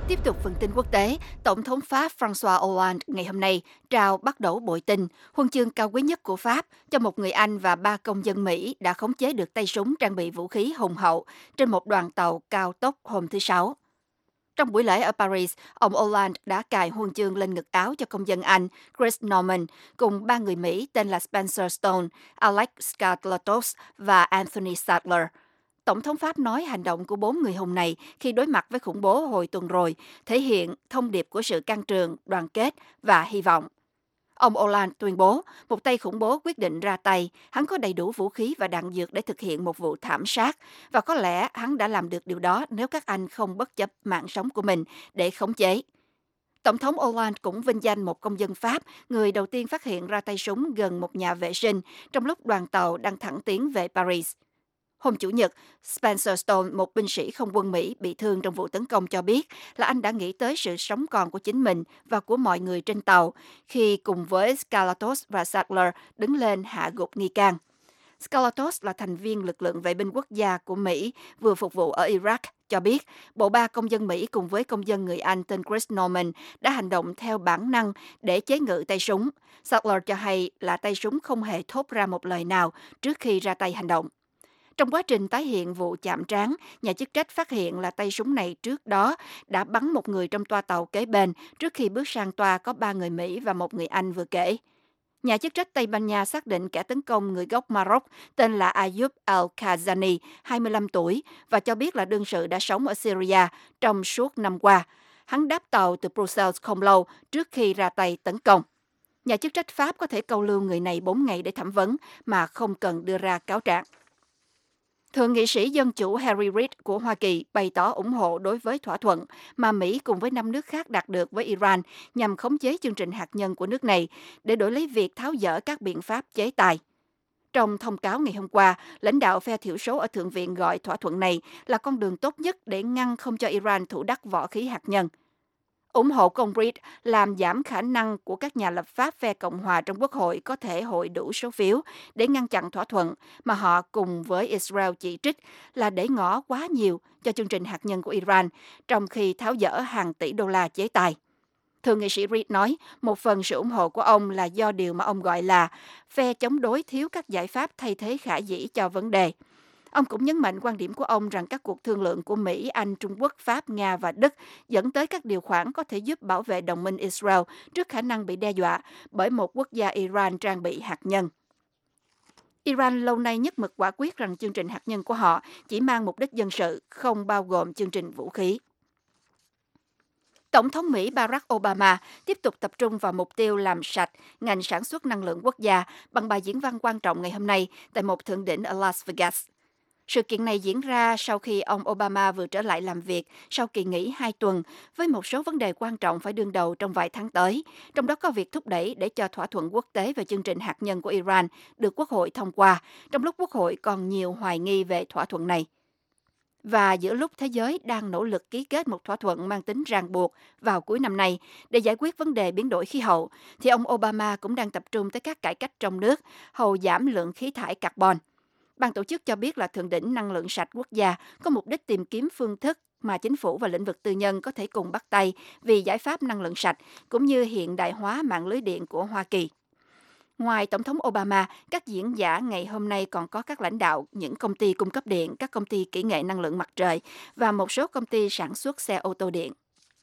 Tiếp tục phần tin quốc tế, Tổng thống Pháp François Hollande ngày hôm nay trao bắt đẩu bội tinh, huân chương cao quý nhất của Pháp, cho một người Anh và 3 công dân Mỹ đã khống chế được tay súng trang bị vũ khí hùng hậu trên một đoàn tàu cao tốc hôm thứ Sáu. Trong buổi lễ ở Paris, ông Hollande đã cài huân chương lên ngực áo cho công dân Anh Chris Norman cùng 3 người Mỹ tên là Spencer Stone, Alex Skalatos và Anthony Sadler. Tổng thống Pháp nói hành động của 4 người hùng này khi đối mặt với khủng bố hồi tuần rồi thể hiện thông điệp của sự can trường, đoàn kết và hy vọng. Ông Hollande tuyên bố, một tay khủng bố quyết định ra tay, hắn có đầy đủ vũ khí và đạn dược để thực hiện một vụ thảm sát, và có lẽ hắn đã làm được điều đó nếu các anh không bất chấp mạng sống của mình để khống chế. Tổng thống Hollande cũng vinh danh một công dân Pháp, người đầu tiên phát hiện ra tay súng gần một nhà vệ sinh trong lúc đoàn tàu đang thẳng tiến về Paris. Hôm Chủ nhật, Spencer Stone, một binh sĩ không quân Mỹ bị thương trong vụ tấn công, cho biết là anh đã nghĩ tới sự sống còn của chính mình và của mọi người trên tàu khi cùng với Skalatos và Sadler đứng lên hạ gục nghi can. Skalatos là thành viên lực lượng vệ binh quốc gia của Mỹ vừa phục vụ ở Iraq, cho biết bộ 3 công dân Mỹ cùng với công dân người Anh tên Chris Norman đã hành động theo bản năng để chế ngự tay súng. Sadler cho hay là tay súng không hề thốt ra một lời nào trước khi ra tay hành động. Trong quá trình tái hiện vụ chạm trán, nhà chức trách phát hiện là tay súng này trước đó đã bắn một người trong toa tàu kế bên trước khi bước sang toa có 3 người Mỹ và 1 người Anh vừa kể. Nhà chức trách Tây Ban Nha xác định kẻ tấn công người gốc Maroc tên là Ayub Al-Khazani, 25 tuổi, và cho biết là đương sự đã sống ở Syria trong suốt năm qua. Hắn đáp tàu từ Brussels không lâu trước khi ra tay tấn công. Nhà chức trách Pháp có thể câu lưu người này 4 ngày để thẩm vấn mà không cần đưa ra cáo trạng. Thượng nghị sĩ Dân chủ Harry Reid của Hoa Kỳ bày tỏ ủng hộ đối với thỏa thuận mà Mỹ cùng với 5 nước khác đạt được với Iran nhằm khống chế chương trình hạt nhân của nước này để đổi lấy việc tháo dỡ các biện pháp chế tài. Trong thông cáo ngày hôm qua, lãnh đạo phe thiểu số ở Thượng viện gọi thỏa thuận này là con đường tốt nhất để ngăn không cho Iran thủ đắc võ khí hạt nhân. Ủng hộ của ông Reid làm giảm khả năng của các nhà lập pháp phe Cộng hòa trong Quốc hội có thể hội đủ số phiếu để ngăn chặn thỏa thuận mà họ cùng với Israel chỉ trích là để ngỏ quá nhiều cho chương trình hạt nhân của Iran, trong khi tháo dỡ hàng tỷ đô la chế tài. Thượng nghị sĩ Reid nói một phần sự ủng hộ của ông là do điều mà ông gọi là phe chống đối thiếu các giải pháp thay thế khả dĩ cho vấn đề. Ông cũng nhấn mạnh quan điểm của ông rằng các cuộc thương lượng của Mỹ, Anh, Trung Quốc, Pháp, Nga và Đức dẫn tới các điều khoản có thể giúp bảo vệ đồng minh Israel trước khả năng bị đe dọa bởi một quốc gia Iran trang bị hạt nhân. Iran lâu nay nhất mực quả quyết rằng chương trình hạt nhân của họ chỉ mang mục đích dân sự, không bao gồm chương trình vũ khí. Tổng thống Mỹ Barack Obama tiếp tục tập trung vào mục tiêu làm sạch ngành sản xuất năng lượng quốc gia bằng bài diễn văn quan trọng ngày hôm nay tại một thượng đỉnh ở Las Vegas. Sự kiện này diễn ra sau khi ông Obama vừa trở lại làm việc sau kỳ nghỉ 2 tuần với một số vấn đề quan trọng phải đương đầu trong vài tháng tới, trong đó có việc thúc đẩy để cho thỏa thuận quốc tế về chương trình hạt nhân của Iran được Quốc hội thông qua, trong lúc Quốc hội còn nhiều hoài nghi về thỏa thuận này. Và giữa lúc thế giới đang nỗ lực ký kết một thỏa thuận mang tính ràng buộc vào cuối năm nay để giải quyết vấn đề biến đổi khí hậu, thì ông Obama cũng đang tập trung tới các cải cách trong nước, hầu giảm lượng khí thải carbon. Ban tổ chức cho biết là Thượng đỉnh năng lượng sạch quốc gia có mục đích tìm kiếm phương thức mà chính phủ và lĩnh vực tư nhân có thể cùng bắt tay vì giải pháp năng lượng sạch, cũng như hiện đại hóa mạng lưới điện của Hoa Kỳ. Ngoài Tổng thống Obama, các diễn giả ngày hôm nay còn có các lãnh đạo những công ty cung cấp điện, các công ty kỹ nghệ năng lượng mặt trời và một số công ty sản xuất xe ô tô điện.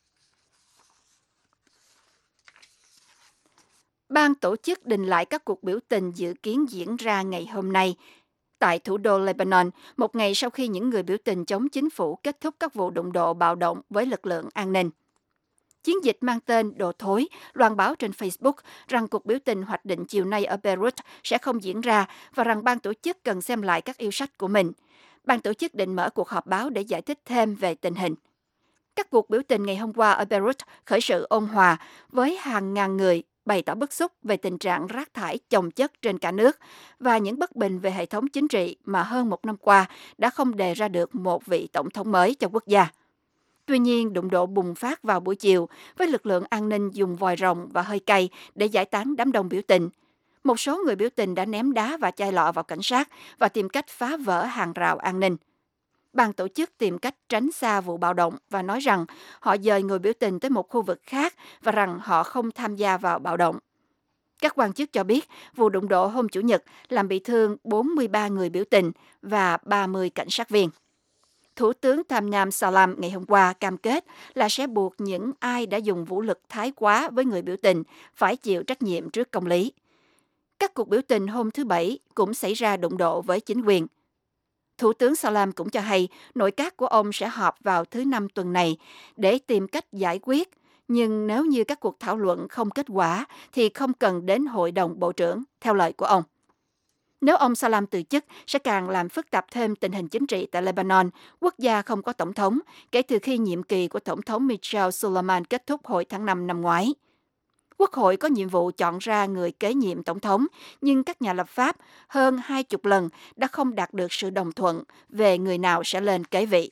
Ban tổ chức đình lại các cuộc biểu tình dự kiến diễn ra ngày hôm nay tại thủ đô Lebanon, một ngày sau khi những người biểu tình chống chính phủ kết thúc các vụ đụng độ bạo động với lực lượng an ninh. Chiến dịch mang tên Đồ Thối loan báo trên Facebook rằng cuộc biểu tình hoạch định chiều nay ở Beirut sẽ không diễn ra và rằng ban tổ chức cần xem lại các yêu sách của mình. Ban tổ chức định mở cuộc họp báo để giải thích thêm về tình hình. Các cuộc biểu tình ngày hôm qua ở Beirut khởi sự ôn hòa với hàng ngàn người bày tỏ bức xúc về tình trạng rác thải chồng chất trên cả nước và những bất bình về hệ thống chính trị mà hơn một năm qua đã không đề ra được một vị tổng thống mới cho quốc gia. Tuy nhiên, đụng độ bùng phát vào buổi chiều với lực lượng an ninh dùng vòi rồng và hơi cay để giải tán đám đông biểu tình. Một số người biểu tình đã ném đá và chai lọ vào cảnh sát và tìm cách phá vỡ hàng rào an ninh. ban tổ chức tìm cách tránh xa vụ bạo động và nói rằng họ dời người biểu tình tới một khu vực khác và rằng họ không tham gia vào bạo động. Các quan chức cho biết vụ đụng độ hôm Chủ nhật làm bị thương 43 người biểu tình và 30 cảnh sát viên. Thủ tướng Tham Nam Salam ngày hôm qua cam kết là sẽ buộc những ai đã dùng vũ lực thái quá với người biểu tình phải chịu trách nhiệm trước công lý. Các cuộc biểu tình hôm thứ Bảy cũng xảy ra đụng độ với chính quyền. Thủ tướng Salam cũng cho hay nội các của ông sẽ họp vào thứ Năm tuần này để tìm cách giải quyết, nhưng nếu như các cuộc thảo luận không kết quả thì không cần đến Hội đồng Bộ trưởng, theo lời của ông. Nếu ông Salam từ chức, sẽ càng làm phức tạp thêm tình hình chính trị tại Lebanon, quốc gia không có tổng thống, kể từ khi nhiệm kỳ của Tổng thống Michel Suleiman kết thúc hồi tháng 5 năm ngoái. Quốc hội có nhiệm vụ chọn ra người kế nhiệm tổng thống, nhưng các nhà lập pháp hơn 20 lần đã không đạt được sự đồng thuận về người nào sẽ lên kế vị.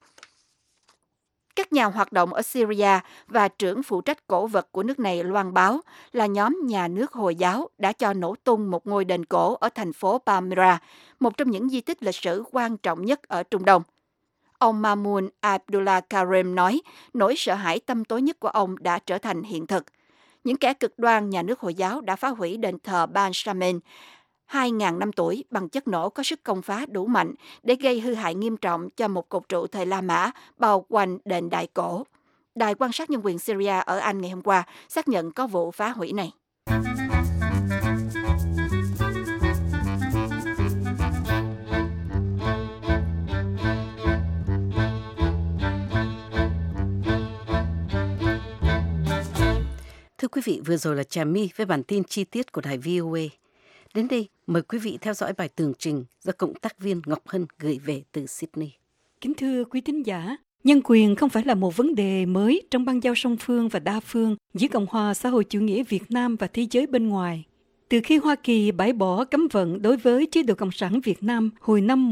Các nhà hoạt động ở Syria và trưởng phụ trách cổ vật của nước này loan báo là nhóm nhà nước Hồi giáo đã cho nổ tung một ngôi đền cổ ở thành phố Palmyra, một trong những di tích lịch sử quan trọng nhất ở Trung Đông. Ông Mamun Abdullah Karim nói nỗi sợ hãi tăm tối nhất của ông đã trở thành hiện thực. Những kẻ cực đoan nhà nước Hồi giáo đã phá hủy đền thờ Ban Shaman 2.000 năm tuổi bằng chất nổ có sức công phá đủ mạnh để gây hư hại nghiêm trọng cho một cột trụ thời La Mã bao quanh đền đại cổ. Đài quan sát nhân quyền Syria ở Anh ngày hôm qua xác nhận có vụ phá hủy này. Thưa quý vị, vừa rồi là Trà My với bản tin chi tiết của đài VOA. Đến đây, mời quý vị theo dõi bài tường trình do cộng tác viên Ngọc Hân gửi về từ Sydney. Kính thưa quý thính giả, nhân quyền không phải là một vấn đề mới trong bang giao song phương và đa phương giữa Cộng hòa xã hội chủ nghĩa Việt Nam và thế giới bên ngoài. Từ khi Hoa Kỳ bãi bỏ cấm vận đối với chế độ Cộng sản Việt Nam hồi năm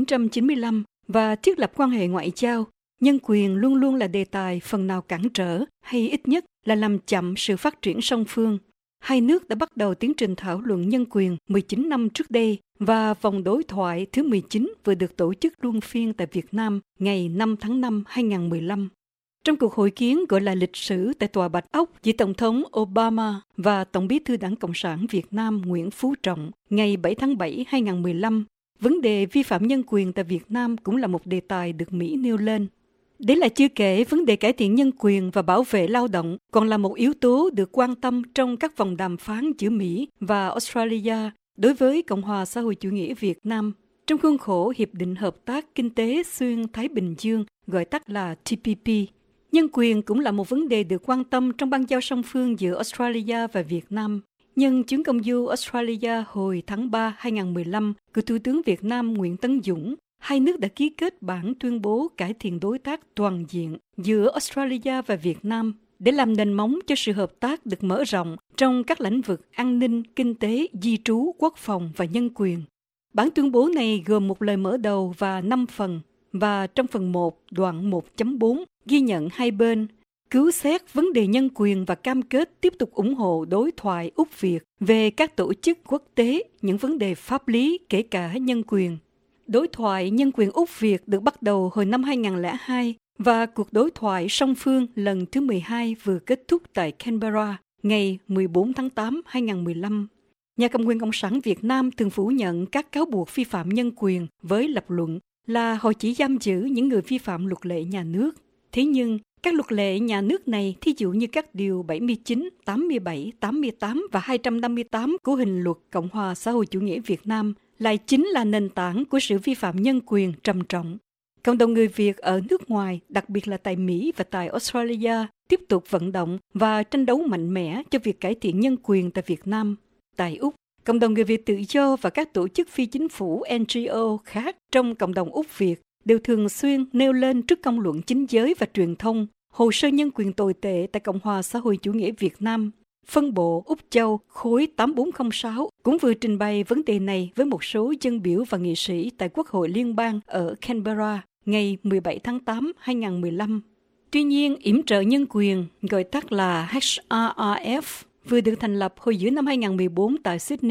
1995 và thiết lập quan hệ ngoại giao, nhân quyền luôn luôn là đề tài phần nào cản trở hay ít nhất là làm chậm sự phát triển song phương. Hai nước đã bắt đầu tiến trình thảo luận nhân quyền 19 năm trước đây và vòng đối thoại thứ 19 vừa được tổ chức luân phiên tại Việt Nam ngày 5 tháng 5 2015. Trong cuộc hội kiến gọi là lịch sử tại Tòa Bạch Ốc giữa Tổng thống Obama và Tổng bí thư Đảng Cộng sản Việt Nam Nguyễn Phú Trọng ngày 7 tháng 7 2015, vấn đề vi phạm nhân quyền tại Việt Nam cũng là một đề tài được Mỹ nêu lên. Đấy là chưa kể vấn đề cải thiện nhân quyền và bảo vệ lao động còn là một yếu tố được quan tâm trong các vòng đàm phán giữa Mỹ và Australia đối với Cộng hòa xã hội chủ nghĩa Việt Nam trong khuôn khổ Hiệp định Hợp tác Kinh tế Xuyên Thái Bình Dương, gọi tắt là TPP. Nhân quyền cũng là một vấn đề được quan tâm trong bang giao song phương giữa Australia và Việt Nam. Nhân chuyến công du Australia hồi tháng 3 2015 của Thủ tướng Việt Nam Nguyễn Tấn Dũng, hai nước đã ký kết bản tuyên bố cải thiện đối tác toàn diện giữa Australia và Việt Nam để làm nền móng cho sự hợp tác được mở rộng trong các lĩnh vực an ninh, kinh tế, di trú, quốc phòng và nhân quyền. Bản tuyên bố này gồm một lời mở đầu và 5 phần, và trong phần 1, đoạn 1.4, ghi nhận hai bên cứu xét vấn đề nhân quyền và cam kết tiếp tục ủng hộ đối thoại Úc-Việt về các tổ chức quốc tế, những vấn đề pháp lý, kể cả nhân quyền. Đối thoại nhân quyền Úc-Việt được bắt đầu hồi năm 2002 và cuộc đối thoại song phương lần thứ 12 vừa kết thúc tại Canberra ngày 14 tháng 8 2015. Nhà cầm quyền Cộng sản Việt Nam thường phủ nhận các cáo buộc vi phạm nhân quyền với lập luận là họ chỉ giam giữ những người vi phạm luật lệ nhà nước. Thế nhưng, các luật lệ nhà nước này, thí dụ như các điều 79, 87, 88 và 258 của Hình luật Cộng hòa xã hội chủ nghĩa Việt Nam, lại chính là nền tảng của sự vi phạm nhân quyền trầm trọng. Cộng đồng người Việt ở nước ngoài, đặc biệt là tại Mỹ và tại Australia, tiếp tục vận động và tranh đấu mạnh mẽ cho việc cải thiện nhân quyền tại Việt Nam. Tại Úc, cộng đồng người Việt tự do và các tổ chức phi chính phủ NGO khác trong cộng đồng Úc Việt đều thường xuyên nêu lên trước công luận chính giới và truyền thông hồ sơ nhân quyền tồi tệ tại Cộng hòa xã hội chủ nghĩa Việt Nam. Phân bộ Úc Châu khối 8406 cũng vừa trình bày vấn đề này với một số dân biểu và nghị sĩ tại Quốc hội Liên bang ở Canberra ngày 17 tháng 8 2015. Tuy nhiên, yểm trợ nhân quyền, gọi tắt là HRRF, vừa được thành lập hồi giữa năm 2014 tại Sydney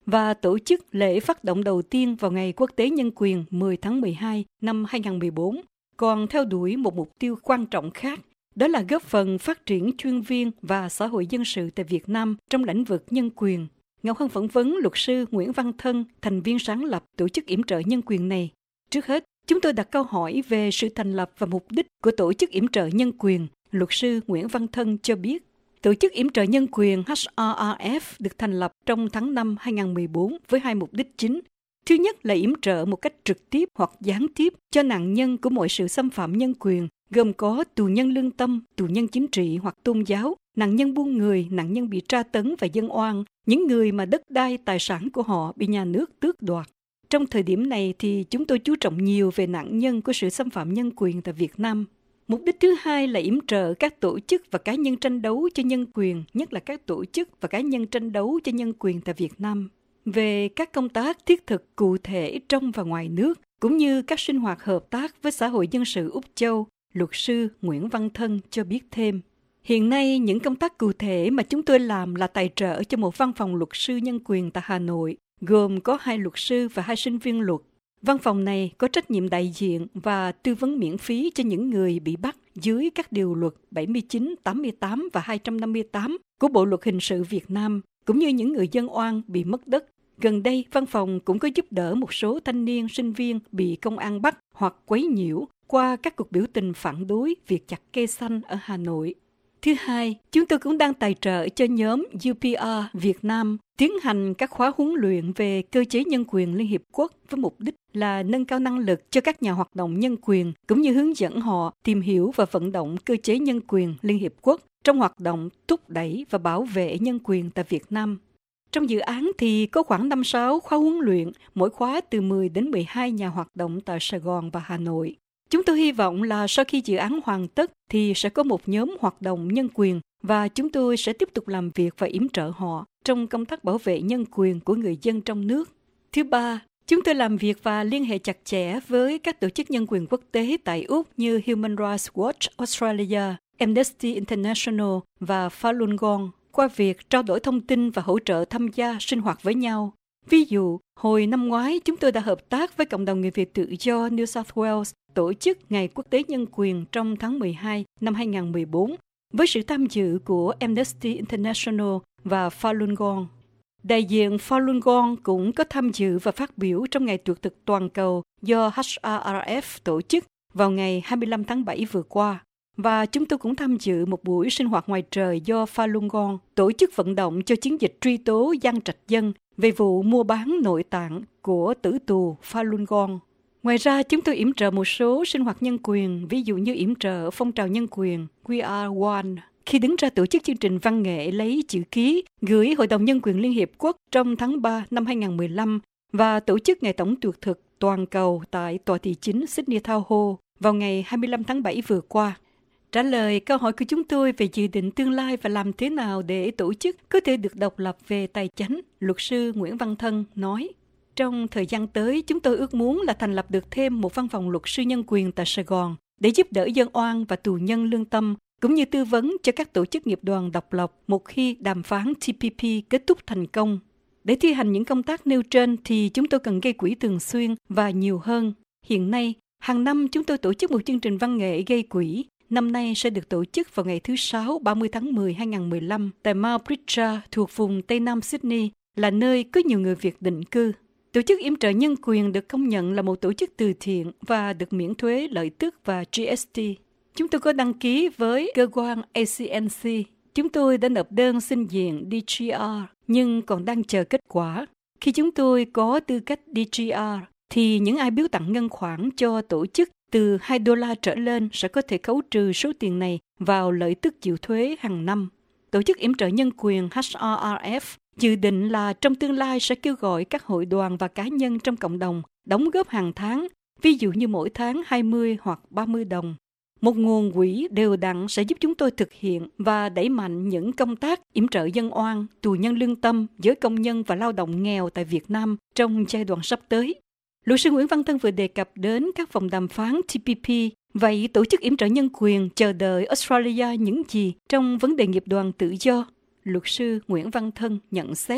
và tổ chức lễ phát động đầu tiên vào ngày Quốc tế Nhân quyền 10 tháng 12 năm 2014, còn theo đuổi một mục tiêu quan trọng khác, đó là góp phần phát triển chuyên viên và xã hội dân sự tại Việt Nam trong lĩnh vực nhân quyền. Ngọc Hân phỏng vấn luật sư Nguyễn Văn Thân, thành viên sáng lập tổ chức yểm trợ nhân quyền này. Trước hết, chúng tôi đặt câu hỏi về sự thành lập và mục đích của tổ chức yểm trợ nhân quyền. Luật sư Nguyễn Văn Thân cho biết, tổ chức yểm trợ nhân quyền HRRF được thành lập trong tháng 5 2014 với hai mục đích chính. Thứ nhất là yểm trợ một cách trực tiếp hoặc gián tiếp cho nạn nhân của mọi sự xâm phạm nhân quyền, gồm có tù nhân lương tâm, tù nhân chính trị hoặc tôn giáo, nạn nhân buôn người, nạn nhân bị tra tấn và dân oan, những người mà đất đai, tài sản của họ bị nhà nước tước đoạt. Trong thời điểm này thì chúng tôi chú trọng nhiều về nạn nhân của sự xâm phạm nhân quyền tại Việt Nam. Mục đích thứ hai là yểm trợ các tổ chức và cá nhân tranh đấu cho nhân quyền, nhất là các tổ chức và cá nhân tranh đấu cho nhân quyền tại Việt Nam. Về các công tác thiết thực cụ thể trong và ngoài nước, cũng như các sinh hoạt hợp tác với xã hội dân sự Úc Châu, luật sư Nguyễn Văn Thân cho biết thêm. Hiện nay, những công tác cụ thể mà chúng tôi làm là tài trợ cho một văn phòng luật sư nhân quyền tại Hà Nội, gồm có 2 luật sư và 2 sinh viên luật. Văn phòng này có trách nhiệm đại diện và tư vấn miễn phí cho những người bị bắt dưới các điều luật 79, 88 và 258 của Bộ Luật Hình sự Việt Nam, cũng như những người dân oan bị mất đất. Gần đây, văn phòng cũng có giúp đỡ một số thanh niên, sinh viên bị công an bắt hoặc quấy nhiễu qua các cuộc biểu tình phản đối việc chặt cây xanh ở Hà Nội. Thứ hai, chúng tôi cũng đang tài trợ cho nhóm UPR Việt Nam tiến hành các khóa huấn luyện về cơ chế nhân quyền Liên Hiệp Quốc với mục đích là nâng cao năng lực cho các nhà hoạt động nhân quyền, cũng như hướng dẫn họ tìm hiểu và vận động cơ chế nhân quyền Liên Hiệp Quốc trong hoạt động thúc đẩy và bảo vệ nhân quyền tại Việt Nam. Trong dự án thì có khoảng 5-6 khóa huấn luyện, mỗi khóa từ 10 đến 12 nhà hoạt động tại Sài Gòn và Hà Nội. Chúng tôi hy vọng là sau khi dự án hoàn tất thì sẽ có một nhóm hoạt động nhân quyền và chúng tôi sẽ tiếp tục làm việc và yểm trợ họ trong công tác bảo vệ nhân quyền của người dân trong nước. Thứ ba, chúng tôi làm việc và liên hệ chặt chẽ với các tổ chức nhân quyền quốc tế tại Úc như Human Rights Watch Australia, Amnesty International và Falun Gong qua việc trao đổi thông tin và hỗ trợ tham gia sinh hoạt với nhau. Ví dụ, hồi năm ngoái chúng tôi đã hợp tác với cộng đồng người Việt tự do New South Wales tổ chức Ngày Quốc tế Nhân quyền trong tháng 12 năm 2014 với sự tham dự của Amnesty International và Falun Gong. Đại diện Falun Gong cũng có tham dự và phát biểu trong Ngày Tuyệt thực Toàn cầu do HRRF tổ chức vào ngày 25 tháng 7 vừa qua. Và chúng tôi cũng tham dự một buổi sinh hoạt ngoài trời do Falun Gong tổ chức vận động cho chiến dịch truy tố Giang Trạch Dân về vụ mua bán nội tạng của tử tù Falun Gong. Ngoài ra, chúng tôi yểm trợ một số sinh hoạt nhân quyền, ví dụ như yểm trợ phong trào nhân quyền We Are One, khi đứng ra tổ chức chương trình văn nghệ lấy chữ ký gửi Hội đồng Nhân quyền Liên Hiệp Quốc trong tháng 3 năm 2015 và tổ chức Ngày Tổng tuyệt thực Toàn cầu tại Tòa thị chính Sydney Town Hall vào ngày 25 tháng 7 vừa qua. Trả lời câu hỏi của chúng tôi về dự định tương lai và làm thế nào để tổ chức có thể được độc lập về tài chính, luật sư Nguyễn Văn Thân nói, trong thời gian tới, chúng tôi ước muốn là thành lập được thêm một văn phòng luật sư nhân quyền tại Sài Gòn để giúp đỡ dân oan và tù nhân lương tâm, cũng như tư vấn cho các tổ chức nghiệp đoàn độc lập một khi đàm phán TPP kết thúc thành công. Để thi hành những công tác nêu trên thì chúng tôi cần gây quỹ thường xuyên và nhiều hơn. Hiện nay, hàng năm chúng tôi tổ chức một chương trình văn nghệ gây quỹ. Năm nay sẽ được tổ chức vào ngày thứ Sáu 30 tháng 10 2015 tại Mount Pritchard thuộc vùng Tây Nam Sydney, là nơi có nhiều người Việt định cư. Tổ chức yểm trợ nhân quyền được công nhận là một tổ chức từ thiện và được miễn thuế lợi tức và GST. Chúng tôi có đăng ký với cơ quan ACNC. Chúng tôi đã nộp đơn xin diện DGR nhưng còn đang chờ kết quả. Khi chúng tôi có tư cách DGR thì những ai biếu tặng ngân khoản cho tổ chức từ $2 trở lên sẽ có thể khấu trừ số tiền này vào lợi tức chịu thuế hàng năm. Tổ chức yểm trợ nhân quyền HRRF dự định là trong tương lai sẽ kêu gọi các hội đoàn và cá nhân trong cộng đồng đóng góp hàng tháng, ví dụ như mỗi tháng 20 hoặc 30 đồng. Một nguồn quỹ đều đặn sẽ giúp chúng tôi thực hiện và đẩy mạnh những công tác yểm trợ dân oan, tù nhân lương tâm, giới công nhân và lao động nghèo tại Việt Nam trong giai đoạn sắp tới. Luật sư Nguyễn Văn Thân vừa đề cập đến các vòng đàm phán TPP. Vậy tổ chức yểm trợ nhân quyền chờ đợi Australia những gì trong vấn đề nghiệp đoàn tự do? Luật sư Nguyễn Văn Thân nhận xét.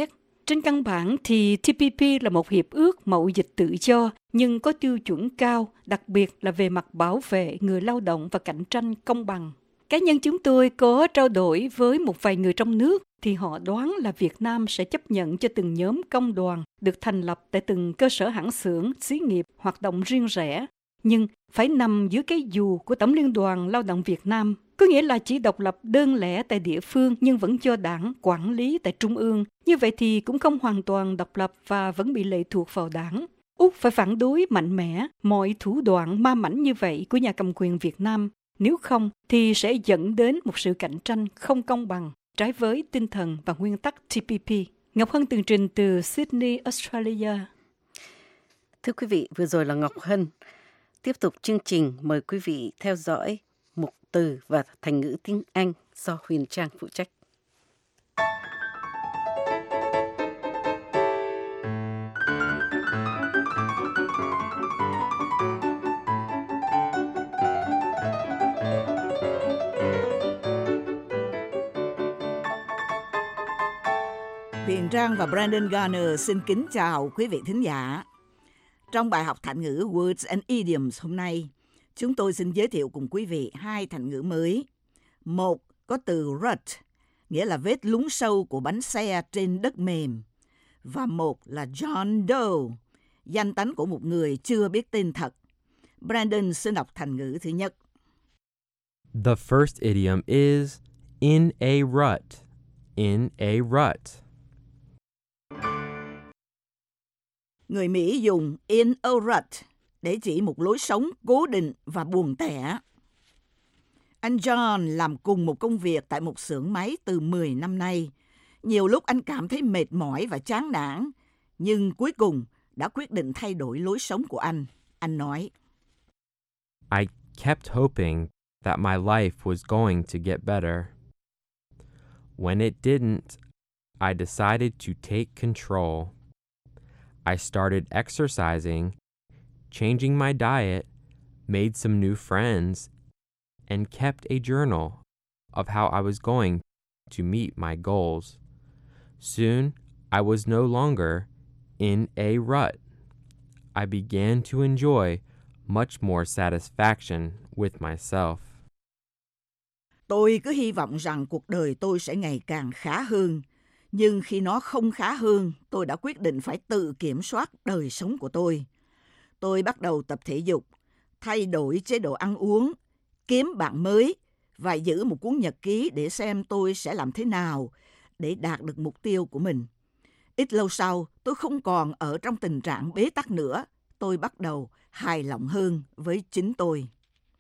Trên căn bản thì TPP là một hiệp ước mậu dịch tự do nhưng có tiêu chuẩn cao, đặc biệt là về mặt bảo vệ người lao động và cạnh tranh công bằng. Cá nhân chúng tôi có trao đổi với một vài người trong nước thì họ đoán là Việt Nam sẽ chấp nhận cho từng nhóm công đoàn được thành lập tại từng cơ sở hãng xưởng, xí nghiệp hoạt động riêng rẽ, nhưng phải nằm dưới cái dù của Tổng Liên đoàn Lao động Việt Nam. Có nghĩa là chỉ độc lập đơn lẻ tại địa phương nhưng vẫn do đảng quản lý tại trung ương. Như vậy thì cũng không hoàn toàn độc lập và vẫn bị lệ thuộc vào đảng. Úc phải phản đối mạnh mẽ mọi thủ đoạn ma mãnh như vậy của nhà cầm quyền Việt Nam. Nếu không thì sẽ dẫn đến một sự cạnh tranh không công bằng, trái với tinh thần và nguyên tắc TPP. Ngọc Hân tường trình từ Sydney, Australia. Thưa quý vị, vừa rồi là Ngọc Hân. Tiếp tục chương trình, mời quý vị theo dõi mục từ và thành ngữ tiếng Anh do Huyền Trang phụ trách. Huyền Trang và Brandon Garner xin kính chào quý vị thính giả. Trong bài học thành ngữ Words and Idioms hôm nay, chúng tôi xin giới thiệu cùng quý vị hai thành ngữ mới. Một có từ rut, nghĩa là vết lún sâu của bánh xe trên đất mềm. Và một là John Doe, danh tánh của một người chưa biết tên thật. Brandon xin đọc thành ngữ thứ nhất. The first idiom is in a rut. In a rut. Người Mỹ dùng in a rut để chỉ một lối sống cố định và buồn tẻ. Anh John làm cùng một công việc tại một xưởng máy từ 10 năm nay. Nhiều lúc anh cảm thấy mệt mỏi và chán nản, nhưng cuối cùng đã quyết định thay đổi lối sống của anh. Anh nói, I kept hoping that my life was going to get better. When it didn't, I decided to take control. I started exercising, changing my diet, made some new friends, and kept a journal of how I was going to meet my goals. Soon, I was no longer in a rut. I began to enjoy much more satisfaction with myself. Tôi cứ hy vọng rằng cuộc đời tôi sẽ ngày càng khá hơn. Nhưng khi nó không khá hơn, tôi đã quyết định phải tự kiểm soát đời sống của tôi. Tôi bắt đầu tập thể dục, thay đổi chế độ ăn uống, kiếm bạn mới và giữ một cuốn nhật ký để xem tôi sẽ làm thế nào để đạt được mục tiêu của mình. Ít lâu sau, tôi không còn ở trong tình trạng bế tắc nữa. Tôi bắt đầu hài lòng hơn với chính tôi.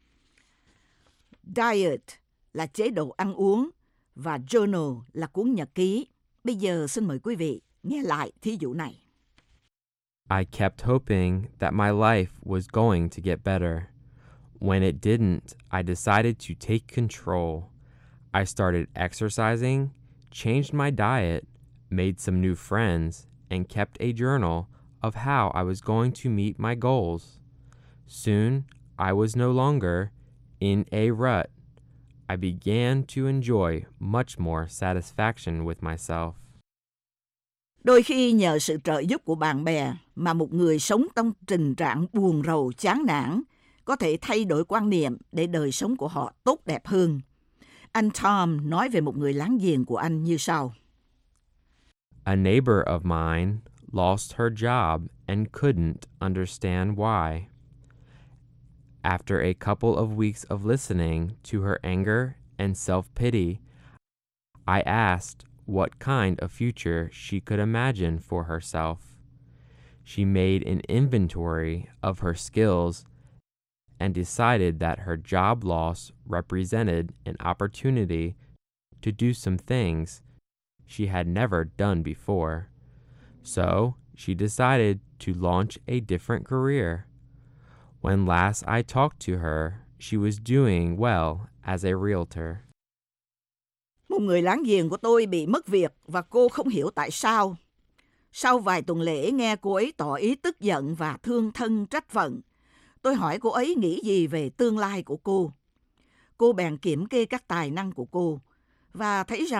Diet là chế độ ăn uống và journal là cuốn nhật ký. Bây giờ xin mời quý vị nghe lại thí dụ này. I kept hoping that my life was going to get better. When it didn't, I decided to take control. I started exercising, changed my diet, made some new friends, and kept a journal of how I was going to meet my goals. Soon, I was no longer in a rut. I began to enjoy much more satisfaction with myself. Đôi khi nhờ sự trợ giúp của bạn bè mà một người sống trong tình trạng buồn rầu chán nản có thể thay đổi quan niệm để đời sống của họ tốt đẹp hơn. Anh Tom nói về một người láng giềng của anh như sau. A neighbor of mine lost her job and couldn't understand why. After a couple of weeks of listening to her anger and self-pity, I asked what kind of future she could imagine for herself. She made an inventory of her skills and decided that her job loss represented an opportunity to do some things she had never done before. So she decided to launch a different career. When last I talked to her, she was doing well as a realtor. Một người láng giềng của tôi bị mất việc và cô không hiểu tại sao. Sau vài tuần lễ nghe cô ấy tỏ ý tức giận và thương thân trách phận, tôi hỏi cô ấy nghĩ gì về tương lai của cô. Cô bèn kiểm kê các tài năng của cô và thấy rằng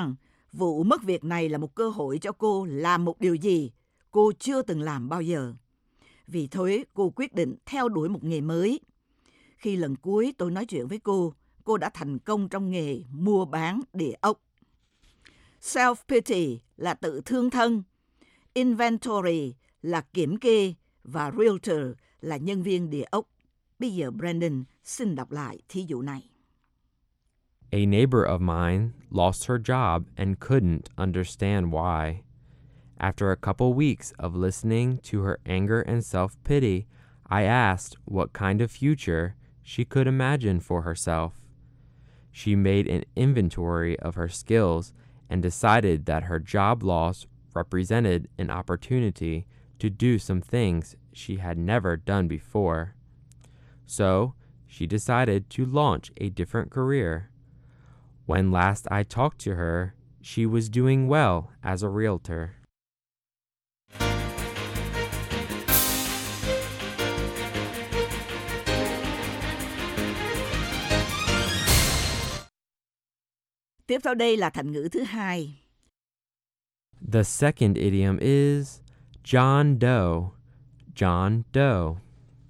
Vụ mất việc này là một cơ hội cho cô làm một điều gì cô chưa từng làm bao giờ. Vì thế, cô quyết định theo đuổi một nghề mới. Khi lần cuối tôi nói chuyện với cô đã thành công trong nghề mua bán địa ốc. Self-pity là tự thương thân, inventory là kiểm kê và realtor là nhân viên địa ốc. Bây giờ Brandon xin đọc lại thí dụ này. A neighbor of mine lost her job and couldn't understand why. After a couple weeks of listening to her anger and self-pity, I asked what kind of future she could imagine for herself. She made an inventory of her skills and decided that her job loss represented an opportunity to do some things she had never done before. So, she decided to launch a different career. When last I talked to her, she was doing well as a realtor. Tiếp theo đây là thành ngữ thứ hai. The second idiom is John Doe. John Doe.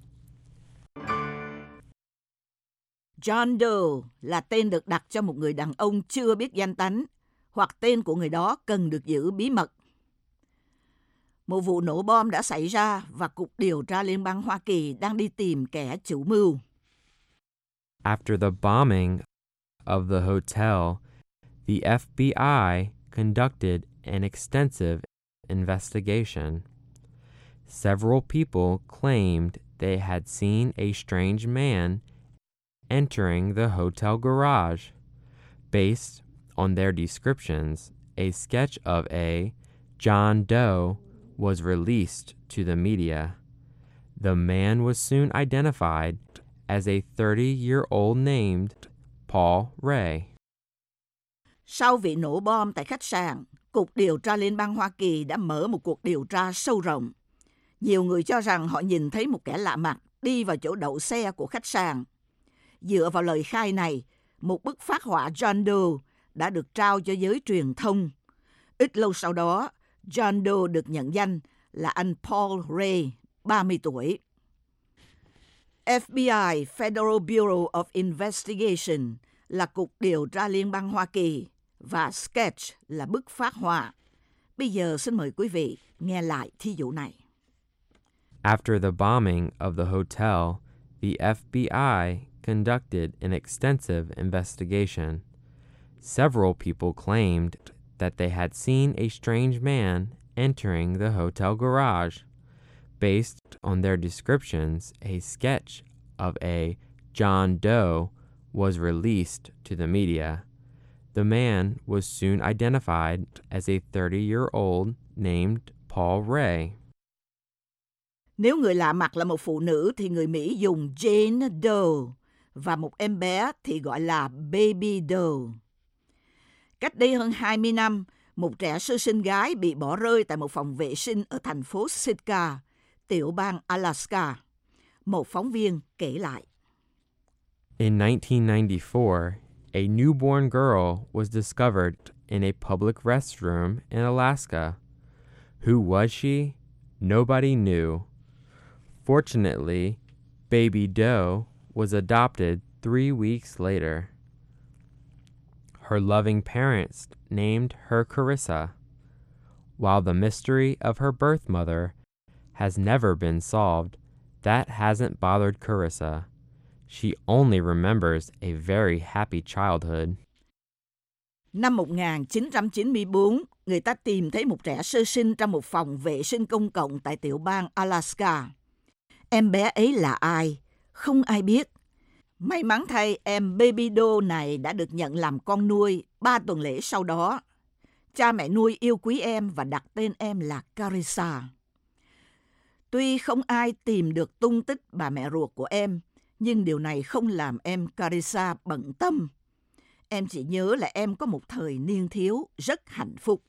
John Doe là tên được đặt cho một người đàn ông chưa biết danh tánh, hoặc tên của người đó cần được giữ bí mật. Một vụ nổ bom đã xảy ra và Cục Điều tra Liên bang Hoa Kỳ đang đi tìm kẻ chủ mưu. After the bombing of the hotel, the FBI conducted an extensive investigation. Several people claimed they had seen a strange man entering the hotel garage. Based on their descriptions, a sketch of a John Doe was released to the media. The man was soon identified as a 30-year-old named Paul Ray. Sau vụ nổ bom tại khách sạn, Cục Điều tra Liên bang Hoa Kỳ đã mở một cuộc điều tra sâu rộng. Nhiều người cho rằng họ nhìn thấy một kẻ lạ mặt đi vào chỗ đậu xe của khách sạn. Dựa vào lời khai này, một bức phác họa John Doe đã được trao cho giới truyền thông. Ít lâu sau đó, John Doe được nhận danh là anh Paul Ray, 30 tuổi. FBI, Federal Bureau of Investigation, là Cục Điều tra Liên bang Hoa Kỳ, và sketch là bức phác họa. Bây giờ xin mời quý vị nghe lại thí dụ này. After the bombing of the hotel, the FBI conducted an extensive investigation. Several people claimed that they had seen a strange man entering the hotel garage. Based on their descriptions, a sketch of a John Doe was released to the media. The man was soon identified as a 30-year-old named Paul Ray. Nếu người lạ mặt là một phụ nữ thì người Mỹ dùng Jane Doe và một em bé thì gọi là Baby Doe. Cách đây hơn 20 năm, một trẻ sơ sinh gái bị bỏ rơi tại một phòng vệ sinh ở thành phố Sitka, tiểu bang Alaska. Một phóng viên kể lại. In 1994, a newborn girl was discovered in a public restroom in Alaska. Who was she? Nobody knew. Fortunately, Baby Doe was adopted 3 weeks later. Her loving parents named her Carissa. While the mystery of her birth mother has never been solved, that hasn't bothered Carissa. She only remembers a very happy childhood. Năm 1994, người ta tìm thấy một trẻ sơ sinh trong một phòng vệ sinh công cộng tại tiểu bang Alaska. Em bé ấy là ai? Không ai biết. May mắn thay, em Baby Doe này đã được nhận làm con nuôi 3 tuần lễ sau đó. Cha mẹ nuôi yêu quý em và đặt tên em là Carissa. Tuy không ai tìm được tung tích bà mẹ ruột của em, nhưng điều này không làm em Carissa bận tâm. Em chỉ nhớ là em có một thời niên thiếu rất hạnh phúc.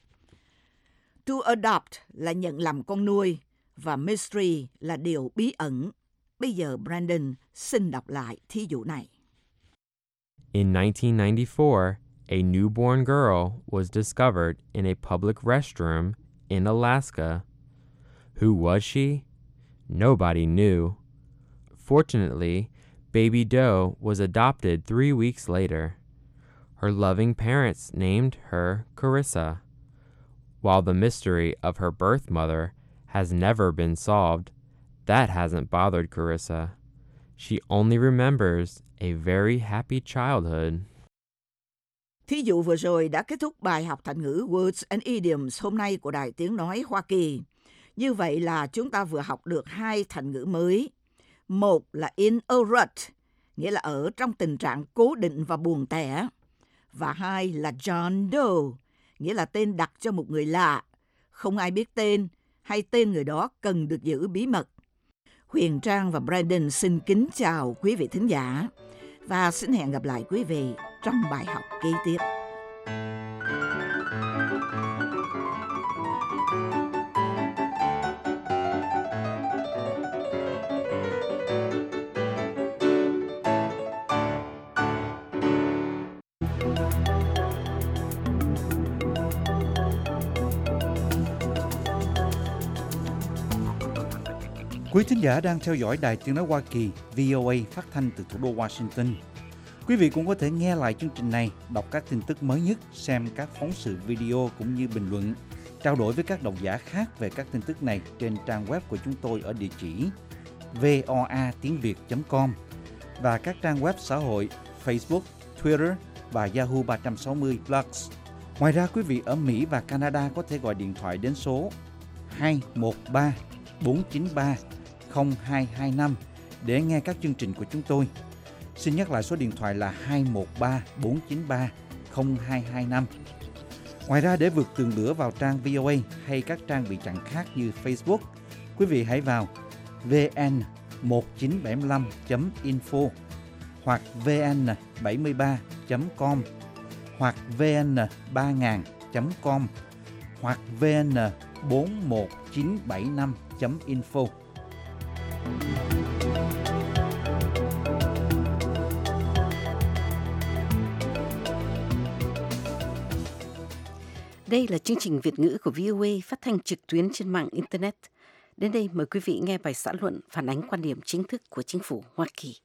To adopt là nhận làm con nuôi, và mystery là điều bí ẩn. Bây giờ Brandon xin đọc lại thí dụ này. In 1994, a newborn girl was discovered in a public restroom in Alaska. Who was she? Nobody knew. Fortunately, baby Doe was adopted 3 weeks later. Her loving parents named her Carissa. While the mystery of her birth mother has never been solved, that hasn't bothered Carissa. She only remembers a very happy childhood. Thí dụ vừa rồi đã kết thúc bài học thành ngữ Words and Idioms hôm nay của Đài Tiếng Nói Hoa Kỳ. Như vậy là chúng ta vừa học được 2 thành ngữ mới. Một là in a rut, nghĩa là ở trong tình trạng cố định và buồn tẻ. Và 2 là John Doe, nghĩa là tên đặt cho một người lạ, không ai biết tên hay tên người đó cần được giữ bí mật. Huyền Trang và Brandon xin kính chào quý vị thính giả và xin hẹn gặp lại quý vị trong bài học kế tiếp. Quý thính giả đang theo dõi Đài Tiếng Nói Hoa Kỳ VOA phát thanh từ thủ đô Washington. Quý vị cũng có thể nghe lại chương trình này, đọc các tin tức mới nhất, xem các phóng sự video cũng như bình luận, trao đổi với các độc giả khác về các tin tức này trên trang web của chúng tôi ở địa chỉ voatiengviet.com và các trang web xã hội Facebook, Twitter và Yahoo 360 Plus. Ngoài ra, quý vị ở Mỹ và Canada có thể gọi điện thoại đến số 213 493 0225 để nghe các chương trình của chúng tôi. Xin nhắc lại số điện thoại là 213 493 0225. Ngoài ra, để vượt tường lửa vào trang VOA hay các trang bị chặn khác như Facebook, quý vị hãy vào vn1975.info hoặc vn73.com hoặc vn3000.com hoặc vn41975.info. Đây là chương trình Việt ngữ của VOA phát thanh trực tuyến trên mạng Internet. Đến đây mời quý vị nghe bài xã luận phản ánh quan điểm chính thức của chính phủ Hoa Kỳ.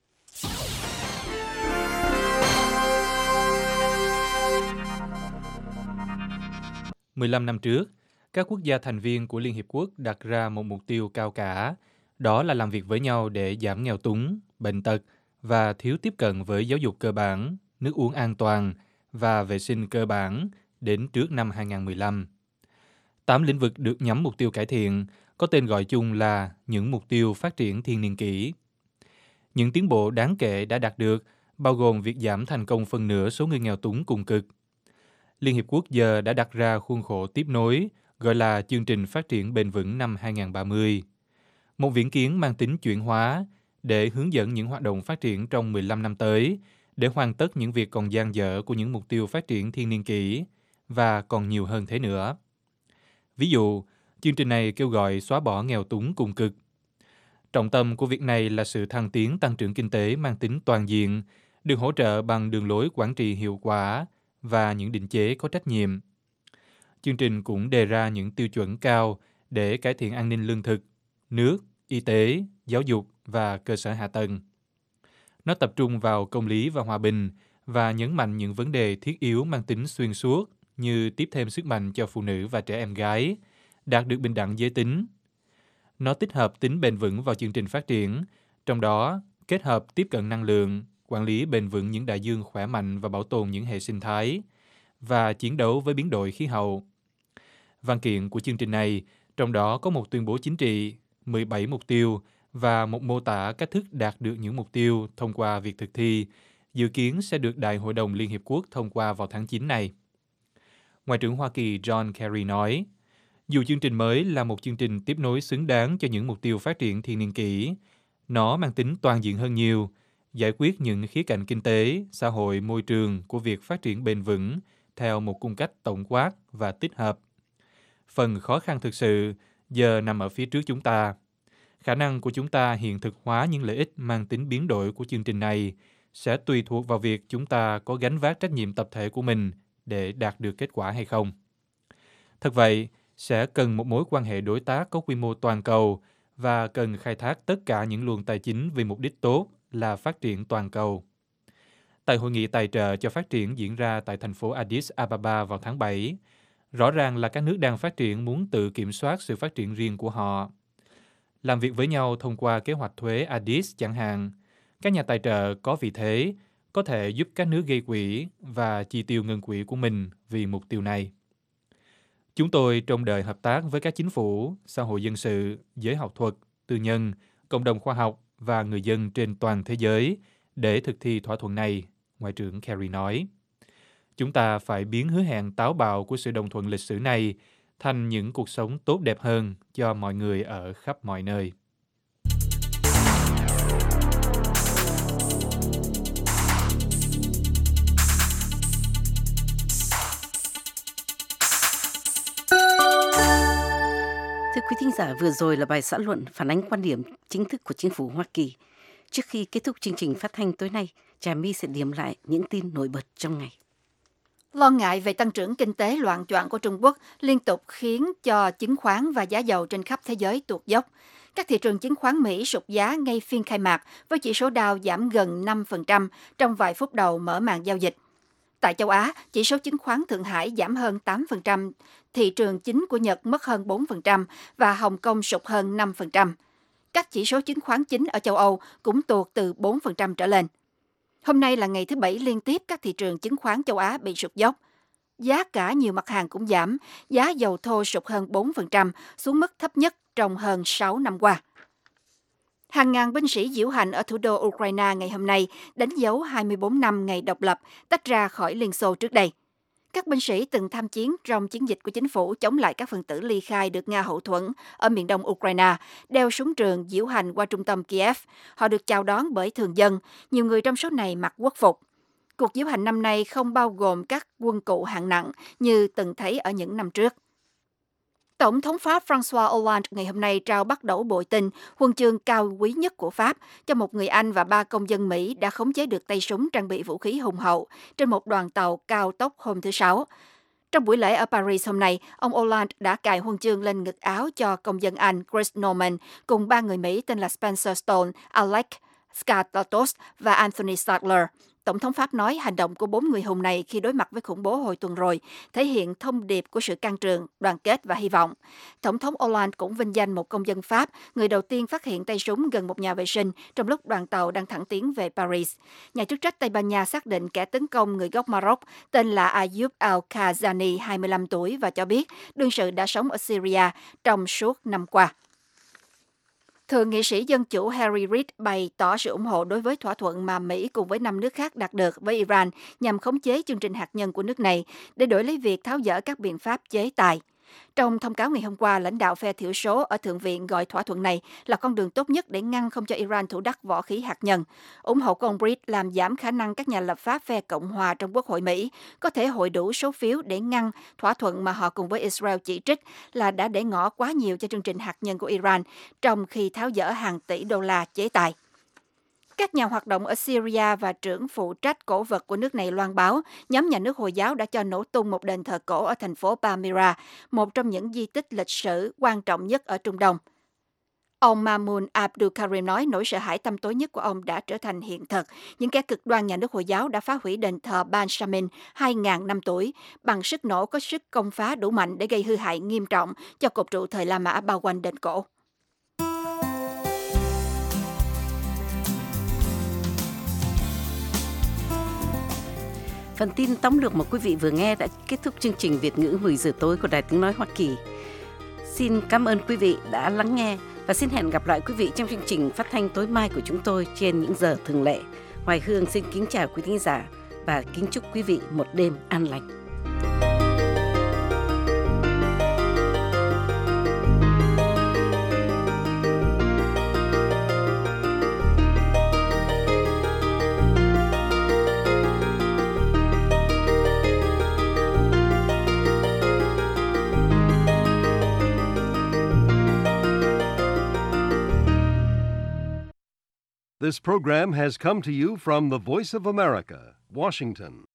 "15 năm trước, các quốc gia thành viên của Liên Hiệp Quốc đặt ra một mục tiêu cao cả, đó là làm việc với nhau để giảm nghèo túng, bệnh tật và thiếu tiếp cận với giáo dục cơ bản, nước uống an toàn và vệ sinh cơ bản đến trước năm 2015. 8 lĩnh vực được nhắm mục tiêu cải thiện, có tên gọi chung là những mục tiêu phát triển thiên niên kỷ. Những tiến bộ đáng kể đã đạt được, bao gồm việc giảm thành công phần nửa số người nghèo túng cùng cực. Liên Hiệp Quốc giờ đã đặt ra khuôn khổ tiếp nối, gọi là Chương trình Phát triển Bền vững năm 2030. Một viễn kiến mang tính chuyển hóa để hướng dẫn những hoạt động phát triển trong 15 năm tới, để hoàn tất những việc còn dang dở của những mục tiêu phát triển thiên niên kỷ, và còn nhiều hơn thế nữa. Ví dụ, chương trình này kêu gọi xóa bỏ nghèo túng cùng cực. Trọng tâm của việc này là sự thăng tiến tăng trưởng kinh tế mang tính toàn diện, được hỗ trợ bằng đường lối quản trị hiệu quả và những định chế có trách nhiệm. Chương trình cũng đề ra những tiêu chuẩn cao để cải thiện an ninh lương thực, nước, y tế, giáo dục và cơ sở hạ tầng. Nó tập trung vào công lý và hòa bình và nhấn mạnh những vấn đề thiết yếu mang tính xuyên suốt như tiếp thêm sức mạnh cho phụ nữ và trẻ em gái, đạt được bình đẳng giới tính. Nó tích hợp tính bền vững vào chương trình phát triển, trong đó kết hợp tiếp cận năng lượng, quản lý bền vững những đại dương khỏe mạnh và bảo tồn những hệ sinh thái, và chiến đấu với biến đổi khí hậu. Văn kiện của chương trình này, trong đó có một tuyên bố chính trị, 17 mục tiêu và một mô tả cách thức đạt được những mục tiêu thông qua việc thực thi, dự kiến sẽ được Đại hội đồng Liên Hiệp Quốc thông qua vào tháng 9 này. Ngoại trưởng Hoa Kỳ John Kerry nói, dù chương trình mới là một chương trình tiếp nối xứng đáng cho những mục tiêu phát triển thiên niên kỷ, nó mang tính toàn diện hơn nhiều, giải quyết những khía cạnh kinh tế, xã hội, môi trường của việc phát triển bền vững theo một cung cách tổng quát và tích hợp. Phần khó khăn thực sự giờ nằm ở phía trước chúng ta. Khả năng của chúng ta hiện thực hóa những lợi ích mang tính biến đổi của chương trình này sẽ tùy thuộc vào việc chúng ta có gánh vác trách nhiệm tập thể của mình để đạt được kết quả hay không. Thật vậy, sẽ cần một mối quan hệ đối tác có quy mô toàn cầu và cần khai thác tất cả những luồng tài chính vì mục đích tốt là phát triển toàn cầu. Tại hội nghị tài trợ cho phát triển diễn ra tại thành phố Addis Ababa vào tháng 7, rõ ràng là các nước đang phát triển muốn tự kiểm soát sự phát triển riêng của họ. Làm việc với nhau thông qua kế hoạch thuế Addis chẳng hạn, các nhà tài trợ có vị thế có thể giúp các nước gây quỹ và chi tiêu ngân quỹ của mình vì mục tiêu này. Chúng tôi trông đợi hợp tác với các chính phủ, xã hội dân sự, giới học thuật, tư nhân, cộng đồng khoa học và người dân trên toàn thế giới để thực thi thỏa thuận này, Ngoại trưởng Kerry nói. Chúng ta phải biến hứa hẹn táo bạo của sự đồng thuận lịch sử này thành những cuộc sống tốt đẹp hơn cho mọi người ở khắp mọi nơi. Thưa quý thính giả, vừa rồi là bài xã luận phản ánh quan điểm chính thức của chính phủ Hoa Kỳ. Trước khi kết thúc chương trình phát thanh tối nay, Trà My sẽ điểm lại những tin nổi bật trong ngày. Lo ngại về tăng trưởng kinh tế loạng choạng của Trung Quốc liên tục khiến cho chứng khoán và giá dầu trên khắp thế giới tuột dốc. Các thị trường chứng khoán Mỹ sụt giá ngay phiên khai mạc với chỉ số Dow giảm gần 5% trong vài phút đầu mở màn giao dịch. Tại châu Á, chỉ số chứng khoán Thượng Hải giảm hơn 8%, thị trường chính của Nhật mất hơn 4% và Hồng Kông sụt hơn 5%. Các chỉ số chứng khoán chính ở châu Âu cũng tuột từ 4% trở lên. Hôm nay là ngày thứ Bảy liên tiếp các thị trường chứng khoán châu Á bị sụt dốc. Giá cả nhiều mặt hàng cũng giảm, giá dầu thô sụt hơn 4%, xuống mức thấp nhất trong hơn 6 năm qua. Hàng ngàn binh sĩ diễu hành ở thủ đô Ukraine ngày hôm nay đánh dấu 24 năm ngày độc lập, tách ra khỏi Liên Xô trước đây. Các binh sĩ từng tham chiến trong chiến dịch của chính phủ chống lại các phần tử ly khai được Nga hậu thuẫn ở miền đông Ukraine, đeo súng trường diễu hành qua trung tâm Kiev. Họ được chào đón bởi thường dân, nhiều người trong số này mặc quốc phục. Cuộc diễu hành năm nay không bao gồm các quân cụ hạng nặng như từng thấy ở những năm trước. Tổng thống Pháp François Hollande ngày hôm nay trao bắt đầu bội tinh, huân chương cao quý nhất của Pháp, cho một người Anh và 3 công dân Mỹ đã khống chế được tay súng trang bị vũ khí hùng hậu trên một đoàn tàu cao tốc hôm thứ Sáu. Trong buổi lễ ở Paris hôm nay, ông Hollande đã cài huân chương lên ngực áo cho công dân Anh Chris Norman cùng 3 người Mỹ tên là Spencer Stone, Alec Scatlatos và Anthony Sadler. Tổng thống Pháp nói hành động của 4 người hùng này khi đối mặt với khủng bố hồi tuần rồi thể hiện thông điệp của sự can trường, đoàn kết và hy vọng. Tổng thống Hollande cũng vinh danh một công dân Pháp, người đầu tiên phát hiện tay súng gần một nhà vệ sinh trong lúc đoàn tàu đang thẳng tiến về Paris. Nhà chức trách Tây Ban Nha xác định kẻ tấn công người gốc Maroc tên là Ayoub Al-Khazani, 25 tuổi và cho biết đương sự đã sống ở Syria trong suốt năm qua. Thượng nghị sĩ Dân chủ Harry Reid bày tỏ sự ủng hộ đối với thỏa thuận mà Mỹ cùng với 5 nước khác đạt được với Iran nhằm khống chế chương trình hạt nhân của nước này để đổi lấy việc tháo dỡ các biện pháp chế tài. Trong thông cáo ngày hôm qua, lãnh đạo phe thiểu số ở Thượng viện gọi thỏa thuận này là con đường tốt nhất để ngăn không cho Iran thủ đắc võ khí hạt nhân. Ủng hộ của ông Reid làm giảm khả năng các nhà lập pháp phe Cộng hòa trong Quốc hội Mỹ có thể hội đủ số phiếu để ngăn thỏa thuận mà họ cùng với Israel chỉ trích là đã để ngỏ quá nhiều cho chương trình hạt nhân của Iran, trong khi tháo dỡ hàng tỷ đô la chế tài. Các nhà hoạt động ở Syria và trưởng phụ trách cổ vật của nước này loan báo nhóm nhà nước Hồi giáo đã cho nổ tung một đền thờ cổ ở thành phố Palmyra, một trong những di tích lịch sử quan trọng nhất ở Trung Đông. Ông Mahmoud Abdul Karim nói nỗi sợ hãi tăm tối nhất của ông đã trở thành hiện thực. Những kẻ cực đoan nhà nước Hồi giáo đã phá hủy đền thờ Ban Shamin 2.000 năm tuổi bằng sức nổ có sức công phá đủ mạnh để gây hư hại nghiêm trọng cho cột trụ thời La Mã bao quanh đền cổ. Phần tin tóm lược mà quý vị vừa nghe đã kết thúc chương trình Việt ngữ 10 giờ tối của Đài Tiếng Nói Hoa Kỳ. Xin cảm ơn quý vị đã lắng nghe và xin hẹn gặp lại quý vị trong chương trình phát thanh tối mai của chúng tôi trên những giờ thường lệ. Hoài Hương xin kính chào quý thính giả và kính chúc quý vị một đêm an lành. This program has come to you from the Voice of America, Washington.